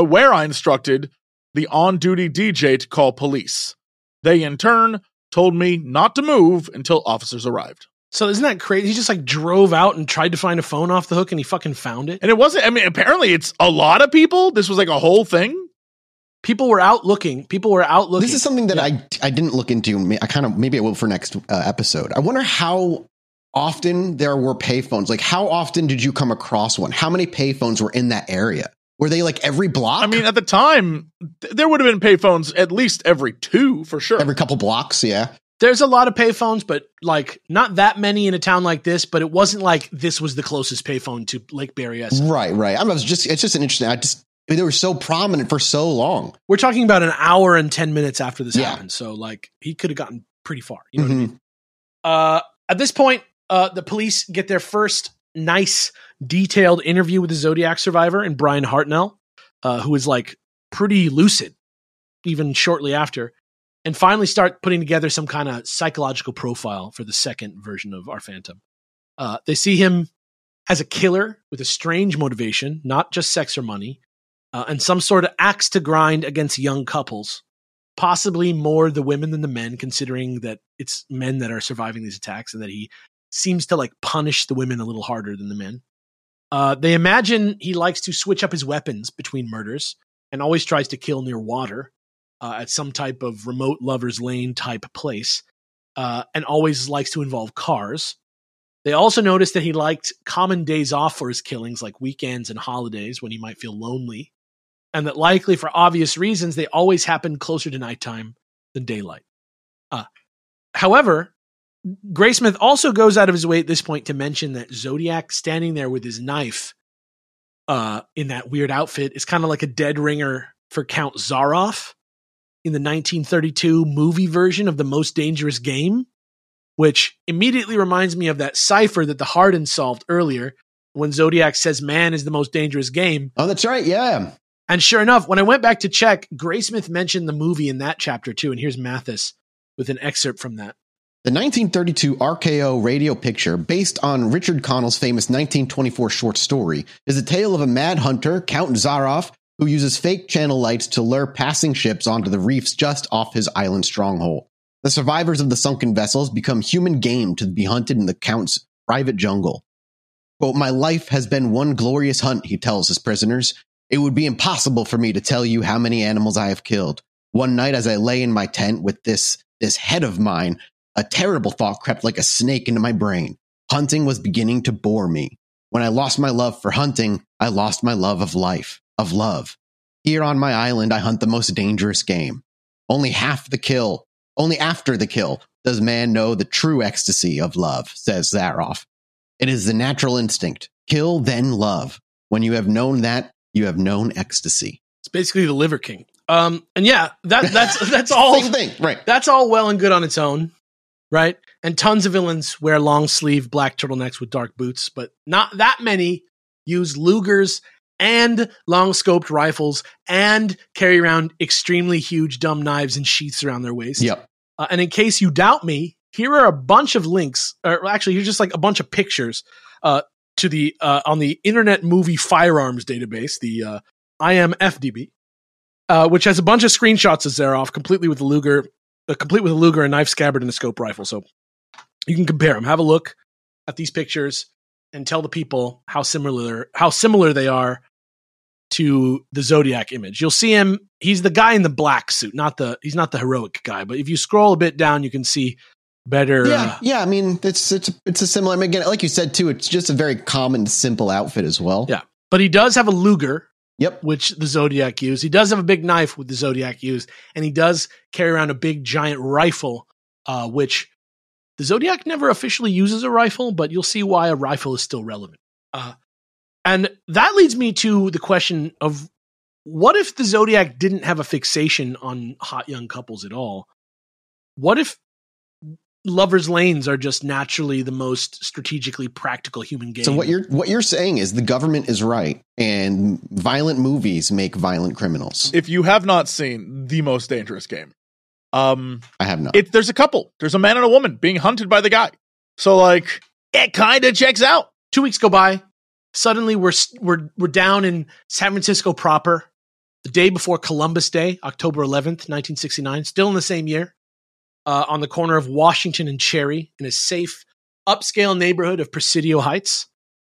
the on-duty DJ to call police. They, in turn, told me not to move until officers arrived. So isn't that crazy? He just like drove out and tried to find a phone off the hook, and he fucking found it. And it wasn't, I mean, apparently it's a lot of people. This was like a whole thing. People were out looking. This is something that I didn't look into. Maybe I will for next episode. I wonder how often there were payphones. Like, how often did you come across one? How many payphones were in that area? Were they like every block? I mean, at the time, there would have been payphones at least every two, for sure. Every couple blocks, yeah. There's a lot of payphones, but like not that many in a town like this. But it wasn't like this was the closest payphone to Lake Berryessa. Right. It's just an interesting. They were so prominent for so long. We're talking about an hour and 10 minutes after this happened. So like he could have gotten pretty far. You know what I mean? At this point, the police get their first nice detailed interview with the Zodiac survivor and Brian Hartnell, who is like pretty lucid even shortly after, and finally start putting together some kind of psychological profile for the second version of our Phantom. They see him as a killer with a strange motivation, not just sex or money, and some sort of axe to grind against young couples, possibly more the women than the men, considering that it's men that are surviving these attacks and that he seems to like punish the women a little harder than the men. They imagine he likes to switch up his weapons between murders and always tries to kill near water at some type of remote lover's lane type place, and always likes to involve cars. They also noticed that he liked common days off for his killings, like weekends and holidays when he might feel lonely, and that likely for obvious reasons, they always happen closer to nighttime than daylight. However, Graysmith also goes out of his way at this point to mention that Zodiac standing there with his knife in that weird outfit is kind of like a dead ringer for Count Zaroff in the 1932 movie version of The Most Dangerous Game, which immediately reminds me of that cipher that the Hardens solved earlier when Zodiac says man is the most dangerous game. Oh, that's right. Yeah. And sure enough, when I went back to check, Graysmith mentioned the movie in that chapter too. And here's Mathis with an excerpt from that. The 1932 RKO radio picture, based on Richard Connell's famous 1924 short story, is a tale of a mad hunter, Count Zaroff, who uses fake channel lights to lure passing ships onto the reefs just off his island stronghold. The survivors of the sunken vessels become human game to be hunted in the Count's private jungle. Quote, "My life has been one glorious hunt," he tells his prisoners. "It would be impossible for me to tell you how many animals I have killed. One night as I lay in my tent with this head of mine, a terrible thought crept like a snake into my brain. Hunting was beginning to bore me. When I lost my love for hunting, I lost my love of life, of love. Here on my island, I hunt the most dangerous game. Only after the kill, does man know the true ecstasy of love," says Zaroff. "It is the natural instinct. Kill, then love. When you have known that, you have known ecstasy." It's basically the Liver King. And yeah, that's all. Same thing, right? That's all well and good on its own, right? And tons of villains wear long sleeve black turtlenecks with dark boots, but not that many use Lugers and long scoped rifles and carry around extremely huge dumb knives and sheaths around their waist. Yep. And in case you doubt me, here are a bunch of links, or actually here's just like a bunch of pictures to the on the Internet Movie Firearms database, the IMFDB, which has a bunch of screenshots of Zaroff, complete with a Luger, a knife scabbard, and a scope rifle. So You can compare them. Have a look at these pictures and tell the people how similar they are to the Zodiac image. You'll see him. He's the guy in the black suit, he's not the heroic guy. But if you scroll a bit down, you can see better. Yeah. I mean, it's a similar. I mean, again, like you said too, it's just a very common, simple outfit as well. Yeah, but he does have a Luger. Yep. Which the Zodiac used. He does have a big knife with the Zodiac used, and he does carry around a big giant rifle, which the Zodiac never officially uses a rifle, but you'll see why a rifle is still relevant. And that leads me to the question of what if the Zodiac didn't have a fixation on hot young couples at all? What if lovers' lanes are just naturally the most strategically practical human game? So what you're saying is the government is right, and violent movies make violent criminals. If you have not seen The Most Dangerous Game, I have not. There's a couple. There's a man and a woman being hunted by the guy. So like, it kind of checks out. 2 weeks go by. Suddenly we're down in San Francisco proper, the day before Columbus Day, October 11th, 1969, still in the same year. On the corner of Washington and Cherry in a safe, upscale neighborhood of Presidio Heights.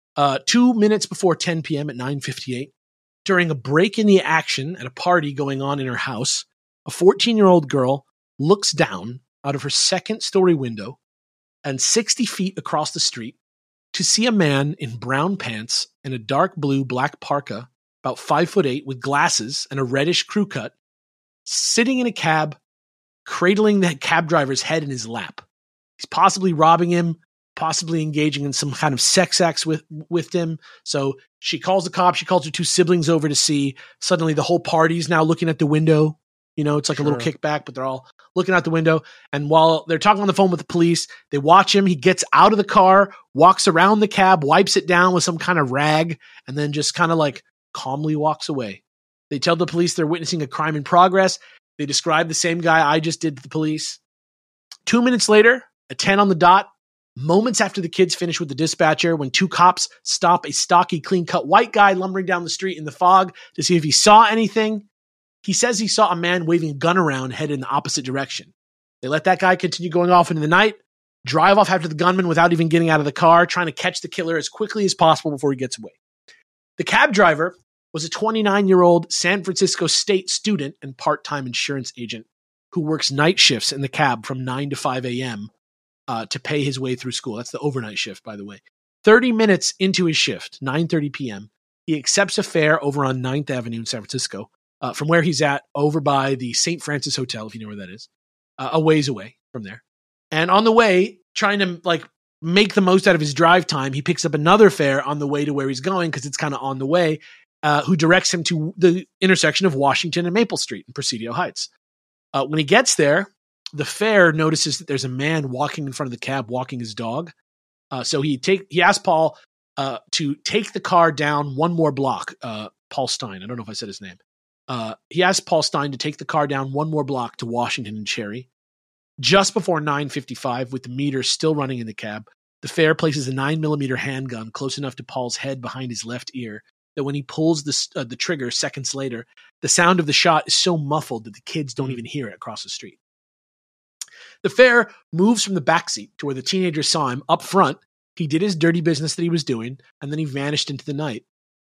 2 minutes before 10 p.m. at 9:58, during a break in the action at a party going on in her house, a 14-year-old girl looks down out of her second-story window and 60 feet across the street to see a man in brown pants and a dark blue black parka, about 5'8", with glasses and a reddish crew cut, sitting in a cab, cradling the cab driver's head in his lap. He's possibly robbing him, possibly engaging in some kind of sex acts with him. So she calls the cops. She calls her 2 siblings over to see. Suddenly the whole party's now looking at the window. You know, it's like a little kickback, but they're all looking out the window. And while they're talking on the phone with the police, they watch him. He gets out of the car, walks around the cab, wipes it down with some kind of rag, and then just kind of like calmly walks away. They tell the police they're witnessing a crime in progress. They describe the same guy I just did to the police. 2 minutes later, at 10 on the dot, moments after the kids finish with the dispatcher, when 2 cops stop a stocky, clean-cut white guy lumbering down the street in the fog to see if he saw anything. He says he saw a man waving a gun around, headed in the opposite direction. They let that guy continue going off into the night, drive off after the gunman without even getting out of the car, trying to catch the killer as quickly as possible before he gets away. The cab driver was a 29-year-old San Francisco State student and part-time insurance agent who works night shifts in the cab from 9 to 5 a.m. To pay his way through school. That's the overnight shift, by the way. 30 minutes into his shift, 9:30 p.m., he accepts a fare over on 9th Avenue in San Francisco, from where he's at, over by the St. Francis Hotel, if you know where that is, a ways away from there. And on the way, trying to like make the most out of his drive time, he picks up another fare on the way to where he's going, because it's kind of on the way, who directs him to the intersection of Washington and Maple Street in Presidio Heights. When he gets there, the fare notices that there's a man walking in front of the cab, walking his dog. So he asked Paul to take the car down one more block. Paul Stein. I don't know if I said his name. He asked Paul Stein to take the car down one more block to Washington and Cherry. Just before 9:55, with the meter still running in the cab, the fare places a 9mm handgun close enough to Paul's head behind his left ear that when he pulls the trigger seconds later, the sound of the shot is so muffled that the kids don't even hear it across the street. The fare moves from the backseat to where the teenager saw him up front. He did his dirty business that he was doing, and then he vanished into the night.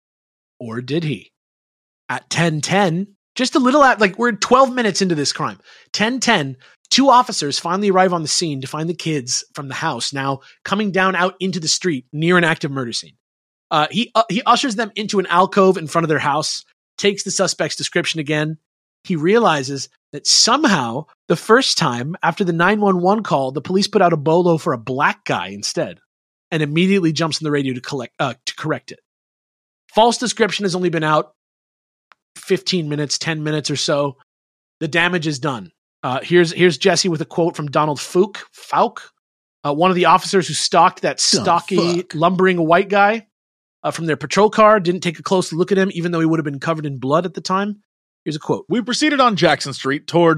Or did he? At 10:10, just a little at, like, we're 12 minutes into this crime. 10:10, 2 officers finally arrive on the scene to find the kids from the house now coming down out into the street near an active murder scene. He ushers them into an alcove in front of their house, takes the suspect's description again. He realizes that somehow, the first time after the 911 call, the police put out a bolo for a black guy instead, and immediately jumps on the radio to correct it. False description has only been out 15 minutes, 10 minutes or so. The damage is done. Here's Jesse with a quote from Donald Falk, one of the officers who stalked that stocky, lumbering white guy from their patrol car. Didn't take a close look at him, even though he would have been covered in blood at the time. Here's a quote. We proceeded on Jackson Street toward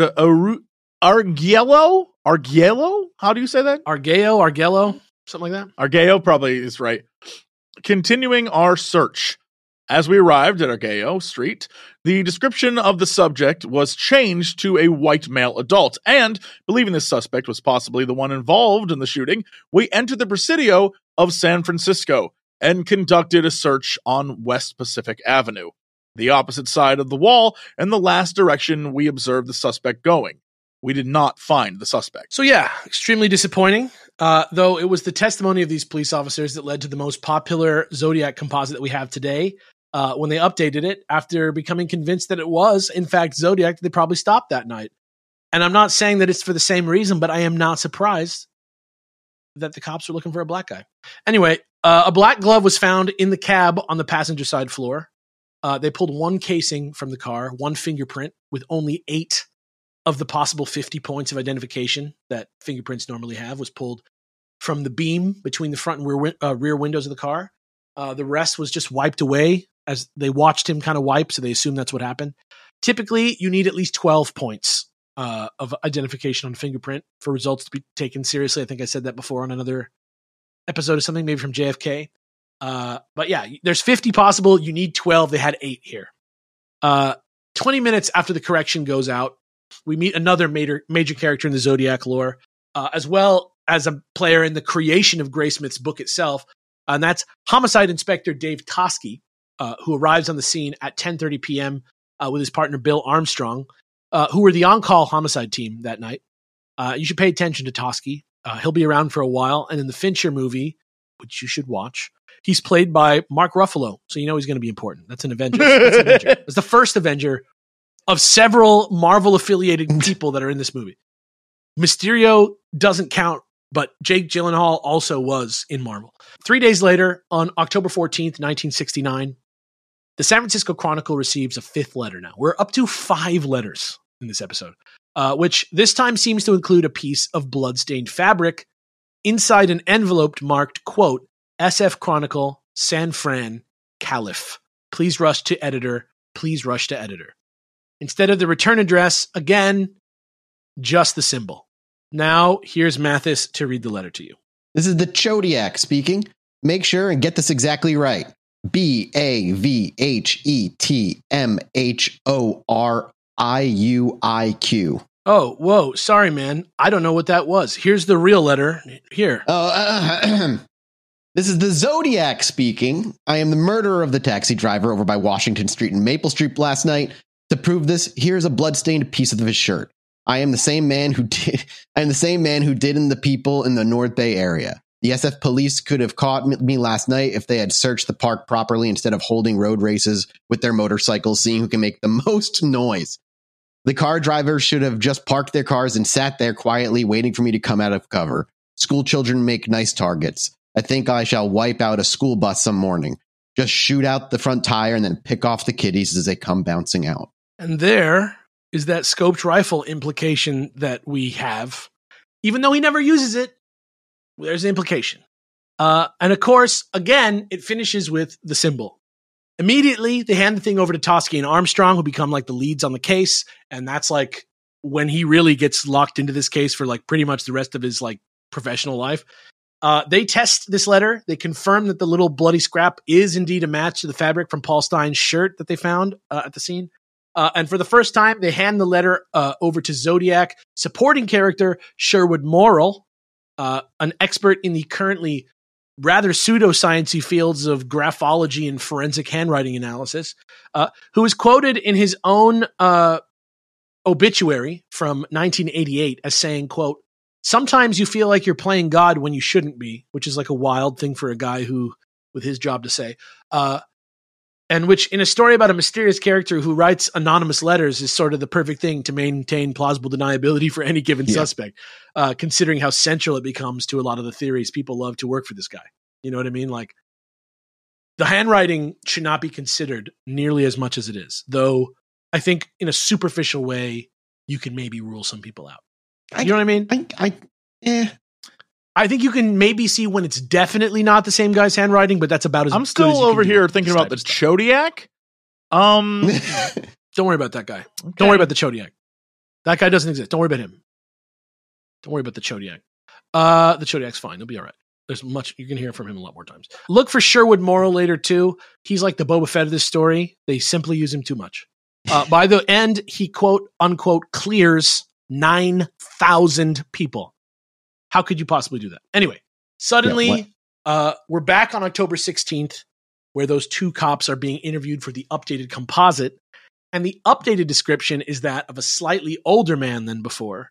Arguello? How do you say that? Arguello, something like that. Arguello probably is right. Continuing our search. As we arrived at Argeo Street, the description of the subject was changed to a white male adult, and, believing this suspect was possibly the one involved in the shooting, we entered the Presidio of San Francisco and conducted a search on West Pacific Avenue, the opposite side of the wall and the last direction we observed the suspect going. We did not find the suspect. So yeah, extremely disappointing. Though it was the testimony of these police officers that led to the most popular Zodiac composite that we have today. When they updated it after becoming convinced that it was, in fact, Zodiac, they probably stopped that night. And I'm not saying that it's for the same reason, but I am not surprised that the cops were looking for a black guy. Anyway, a black glove was found in the cab on the passenger side floor. They pulled one casing from the car, one fingerprint, with only 8 of the possible 50 points of identification that fingerprints normally have was pulled from the beam between the front and rear windows of the car. The rest was just wiped away as they watched him kind of wipe, so they assume that's what happened. Typically, you need at least 12 points of identification on a fingerprint for results to be taken seriously. I think I said that before on another episode of something, maybe from JFK. But yeah, there's 50 possible. You need 12. They had 8 here. 20 minutes after the correction goes out, we meet another major character in the Zodiac lore, as well as a player in the creation of Graysmith's book itself. And that's Homicide Inspector Dave Toschi, who arrives on the scene at 10:30 p.m. With his partner Bill Armstrong, who were the on-call homicide team that night. You should pay attention to Toschi. He'll be around for a while. And in the Fincher movie, which you should watch, he's played by Mark Ruffalo. So you know he's going to be important. That's an Avenger. It's the first Avenger of several Marvel-affiliated people that are in this movie. Mysterio doesn't count, but Jake Gyllenhaal also was in Marvel. 3 days later, on October 14th, 1969, the San Francisco Chronicle receives a 5th letter now. We're up to 5 letters in this episode, which this time seems to include a piece of blood-stained fabric inside an envelope marked, quote, SF Chronicle, San Fran, Calif. Please rush to editor. Please rush to editor. Instead of the return address, again, just the symbol. Now, here's Mathis to read the letter to you. This is the Chodiac speaking. Make sure and get this exactly right. BAVHETMHORIUIQ. Oh, whoa. Sorry, man. I don't know what that was. Here's the real letter. Here. This is the Zodiac speaking. I am the murderer of the taxi driver over by Washington Street and Maple Street last night. To prove this, here's a bloodstained piece of his shirt. I am the same man who did in the people in the North Bay area. The SF police could have caught me last night if they had searched the park properly instead of holding road races with their motorcycles, seeing who can make the most noise. The car drivers should have just parked their cars and sat there quietly waiting for me to come out of cover. School children make nice targets. I think I shall wipe out a school bus some morning. Just shoot out the front tire and then pick off the kiddies as they come bouncing out. And there is that scoped rifle implication that we have. Even though he never uses it, there's an implication. And of course, again, it finishes with the symbol. Immediately, they hand the thing over to Toschi and Armstrong, who become like the leads on the case. And that's like when he really gets locked into this case for like pretty much the rest of his like professional life. They test this letter. They confirm that the little bloody scrap is indeed a match to the fabric from Paul Stein's shirt that they found at the scene. And for the first time, they hand the letter over to Zodiac supporting character Sherwood Morrill, an expert in the currently rather pseudoscience-y fields of graphology and forensic handwriting analysis, who is quoted in his own obituary from 1988 as saying, quote, "Sometimes you feel like you're playing God when you shouldn't be," which is like a wild thing for a guy who, with his job to say. And which, in a story about a mysterious character who writes anonymous letters, is sort of the perfect thing to maintain plausible deniability for any given suspect, considering how central it becomes to a lot of the theories people love to work for this guy. You know what I mean? Like, the handwriting should not be considered nearly as much as it is, though I think in a superficial way, you can maybe rule some people out. You know what I mean? I think you can maybe see when it's definitely not the same guy's handwriting, but that's about as I'm good still as you over can here do thinking this about type the of stuff. Chodiac. Don't worry about that guy. Okay. Don't worry about the Chodiac. That guy doesn't exist. Don't worry about him. Don't worry about the Chodiac. The Chodiac's fine. He'll be all right. There's much you can hear from him a lot more times. Look for Sherwood Morrow later too. He's like the Boba Fett of this story. They simply use him too much. By the end, he quote unquote clears 9,000 people. How could you possibly do that? Anyway, suddenly we're back on October 16th, where those two cops are being interviewed for the updated composite, and the updated description is that of a slightly older man than before,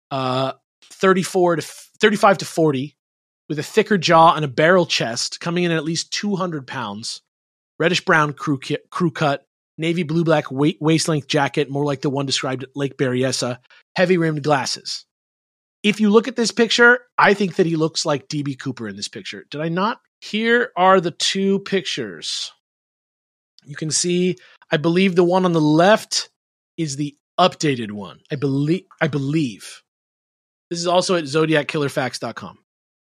35 to 40. With a thicker jaw and a barrel chest, coming in at least 200 pounds, reddish brown crew cut, navy blue-black waist-length jacket, more like the one described at Lake Berryessa, heavy-rimmed glasses. If you look at this picture, I think that he looks like D.B. Cooper in this picture. Did I not? Here are the two pictures. You can see, I believe the one on the left is the updated one. I believe. This is also at ZodiacKillerFacts.com.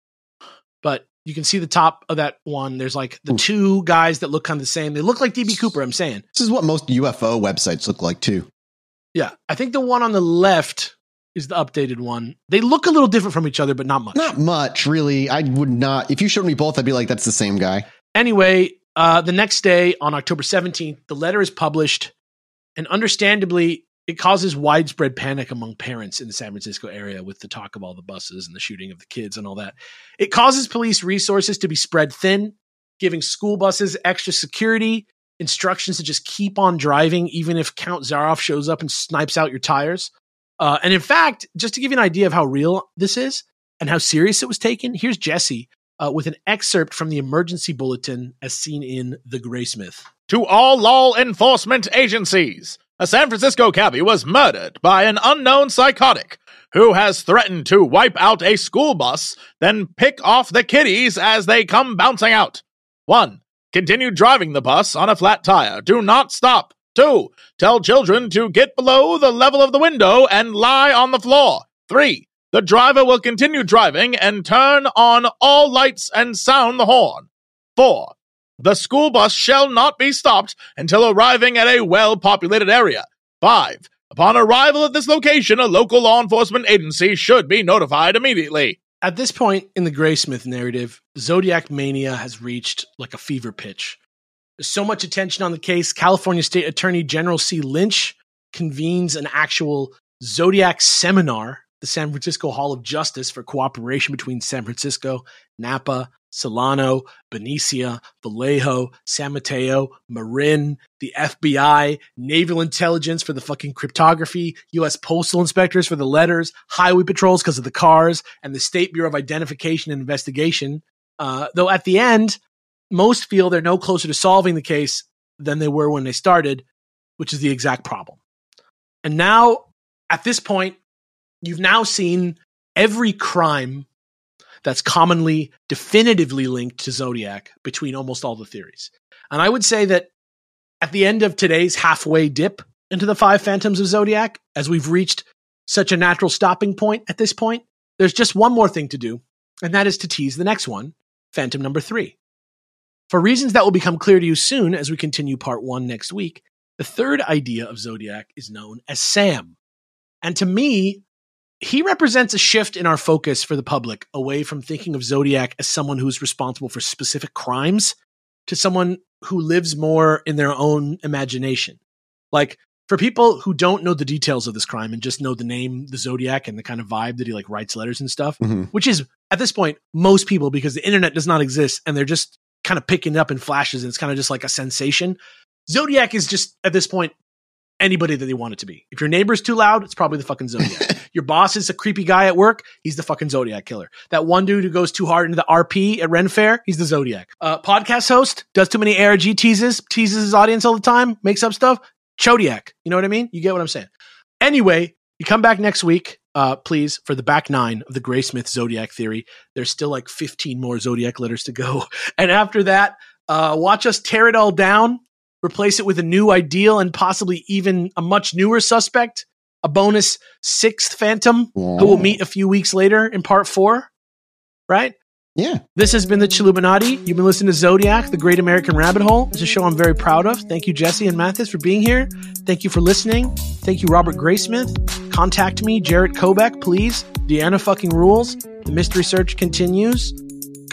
But you can see the top of that one. There's like the two guys that look kind of the same. They look like DB Cooper, I'm saying. This is what most UFO websites look like too. Yeah. I think the one on the left is the updated one. They look a little different from each other, but not much. Not much, really. I would not. If you showed me both, I'd be like, that's the same guy. Anyway, the next day on October 17th, the letter is published. And understandably, it causes widespread panic among parents in the San Francisco area with the talk of all the buses and the shooting of the kids and all that. It causes police resources to be spread thin, giving school buses extra security, instructions to just keep on driving even if Count Zaroff shows up and snipes out your tires. And in fact, just to give you an idea of how real this is and how serious it was taken, here's Jesse with an excerpt from the emergency bulletin as seen in The Graysmith. To all law enforcement agencies, a San Francisco cabbie was murdered by an unknown psychotic who has threatened to wipe out a school bus, then pick off the kiddies as they come bouncing out. 1. Continue driving the bus on a flat tire. Do not stop. 2. Tell children to get below the level of the window and lie on the floor. 3. The driver will continue driving and turn on all lights and sound the horn. 4. The school bus shall not be stopped until arriving at a well-populated area. 5. Upon arrival at this location, a local law enforcement agency should be notified immediately. At this point in the Graysmith narrative, Zodiac mania has reached like a fever pitch. There's so much attention on the case, California State Attorney General C. Lynch convenes an actual Zodiac seminar, the San Francisco Hall of Justice, for cooperation between San Francisco, Napa, Solano, Benicia, Vallejo, San Mateo, Marin, the FBI, Naval Intelligence for the fucking cryptography, U.S. Postal Inspectors for the letters, Highway Patrols because of the cars, and the State Bureau of Identification and Investigation. Though at the end, most feel they're no closer to solving the case than they were when they started, which is the exact problem. And now, at this point, you've now seen every crime that's commonly definitively linked to Zodiac between almost all the theories. And I would say that at the end of today's halfway dip into the 5 Phantoms of Zodiac, as we've reached such a natural stopping point at this point, there's just one more thing to do, and that is to tease the next one, Phantom number 3. For reasons that will become clear to you soon as we continue part 1 next week, the third idea of Zodiac is known as Sam. And to me, he represents a shift in our focus for the public away from thinking of Zodiac as someone who's responsible for specific crimes to someone who lives more in their own imagination. Like, for people who don't know the details of this crime and just know the name, the Zodiac, and the kind of vibe that he like writes letters and stuff, which is at this point, most people, because the internet does not exist and they're just kind of picking it up in flashes and it's kind of just like a sensation. Zodiac is just at this point, anybody that they want it to be. If your neighbor's too loud, it's probably the fucking Zodiac. Your boss is a creepy guy at work, he's the fucking Zodiac killer. That one dude who goes too hard into the RP at Ren Fair, he's the Zodiac. Podcast host, does too many ARG teases his audience all the time, makes up stuff, Chodiac. You know what I mean? You get what I'm saying. Anyway, you come back next week, please, for the back 9 of the Graysmith Zodiac theory. There's still like 15 more Zodiac letters to go. And after that, watch us tear it all down, replace it with a new ideal and possibly even a much newer suspect, a bonus 6th Phantom who we'll meet a few weeks later in part 4, right? Yeah. This has been the Chilluminati. You've been listening to Zodiac, the Great American Rabbit Hole. It's a show I'm very proud of. Thank you, Jesse and Mathis, for being here. Thank you for listening. Thank you, Robert Graysmith. Contact me, Jarrett Kobek, please. Deanna fucking rules. The mystery search continues.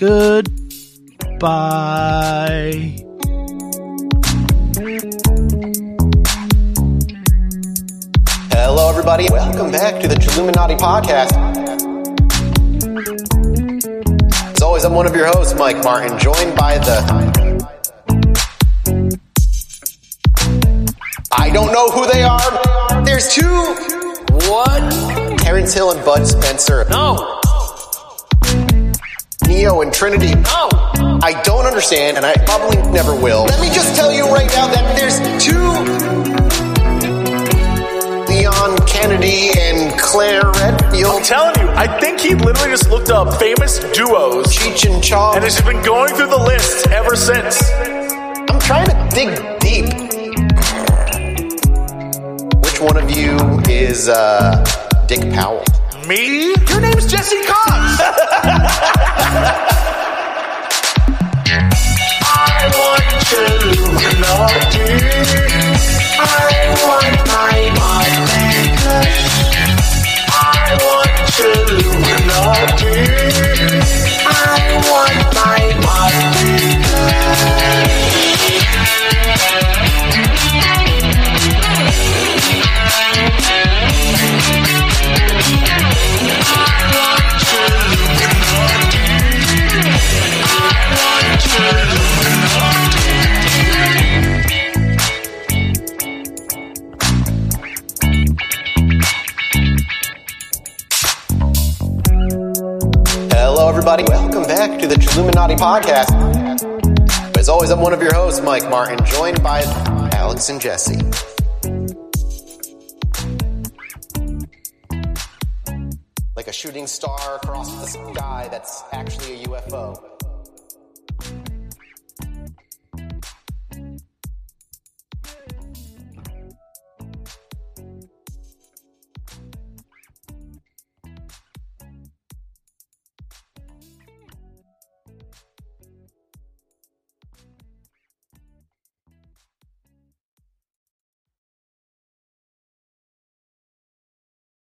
Goodbye. Hello, everybody. Welcome back to the Chilluminati podcast. As always, I'm one of your hosts, Mike Martin, joined by I don't know who they are. There's two. What? Terrence Hill and Bud Spencer. No. Neo and Trinity. No. I don't understand, and I probably never will. Let me just tell you right now that there's two. Leon Kennedy and Claire Redfield. I'm telling you, I think he literally just looked up famous duos. Cheech and Chong. And has just been going through the list ever since. I'm trying to dig deep. Which one of you is Dick Powell? Me? Your name's Jesse Cox. I want Chilluminati. I want my Martinez. I want Chilluminati. I want my Hello, everybody. Welcome back to the Chilluminati podcast. As always, I'm one of your hosts, Mike Martin, joined by Alex and Jesse. Like a shooting star across the sky that's actually a UFO.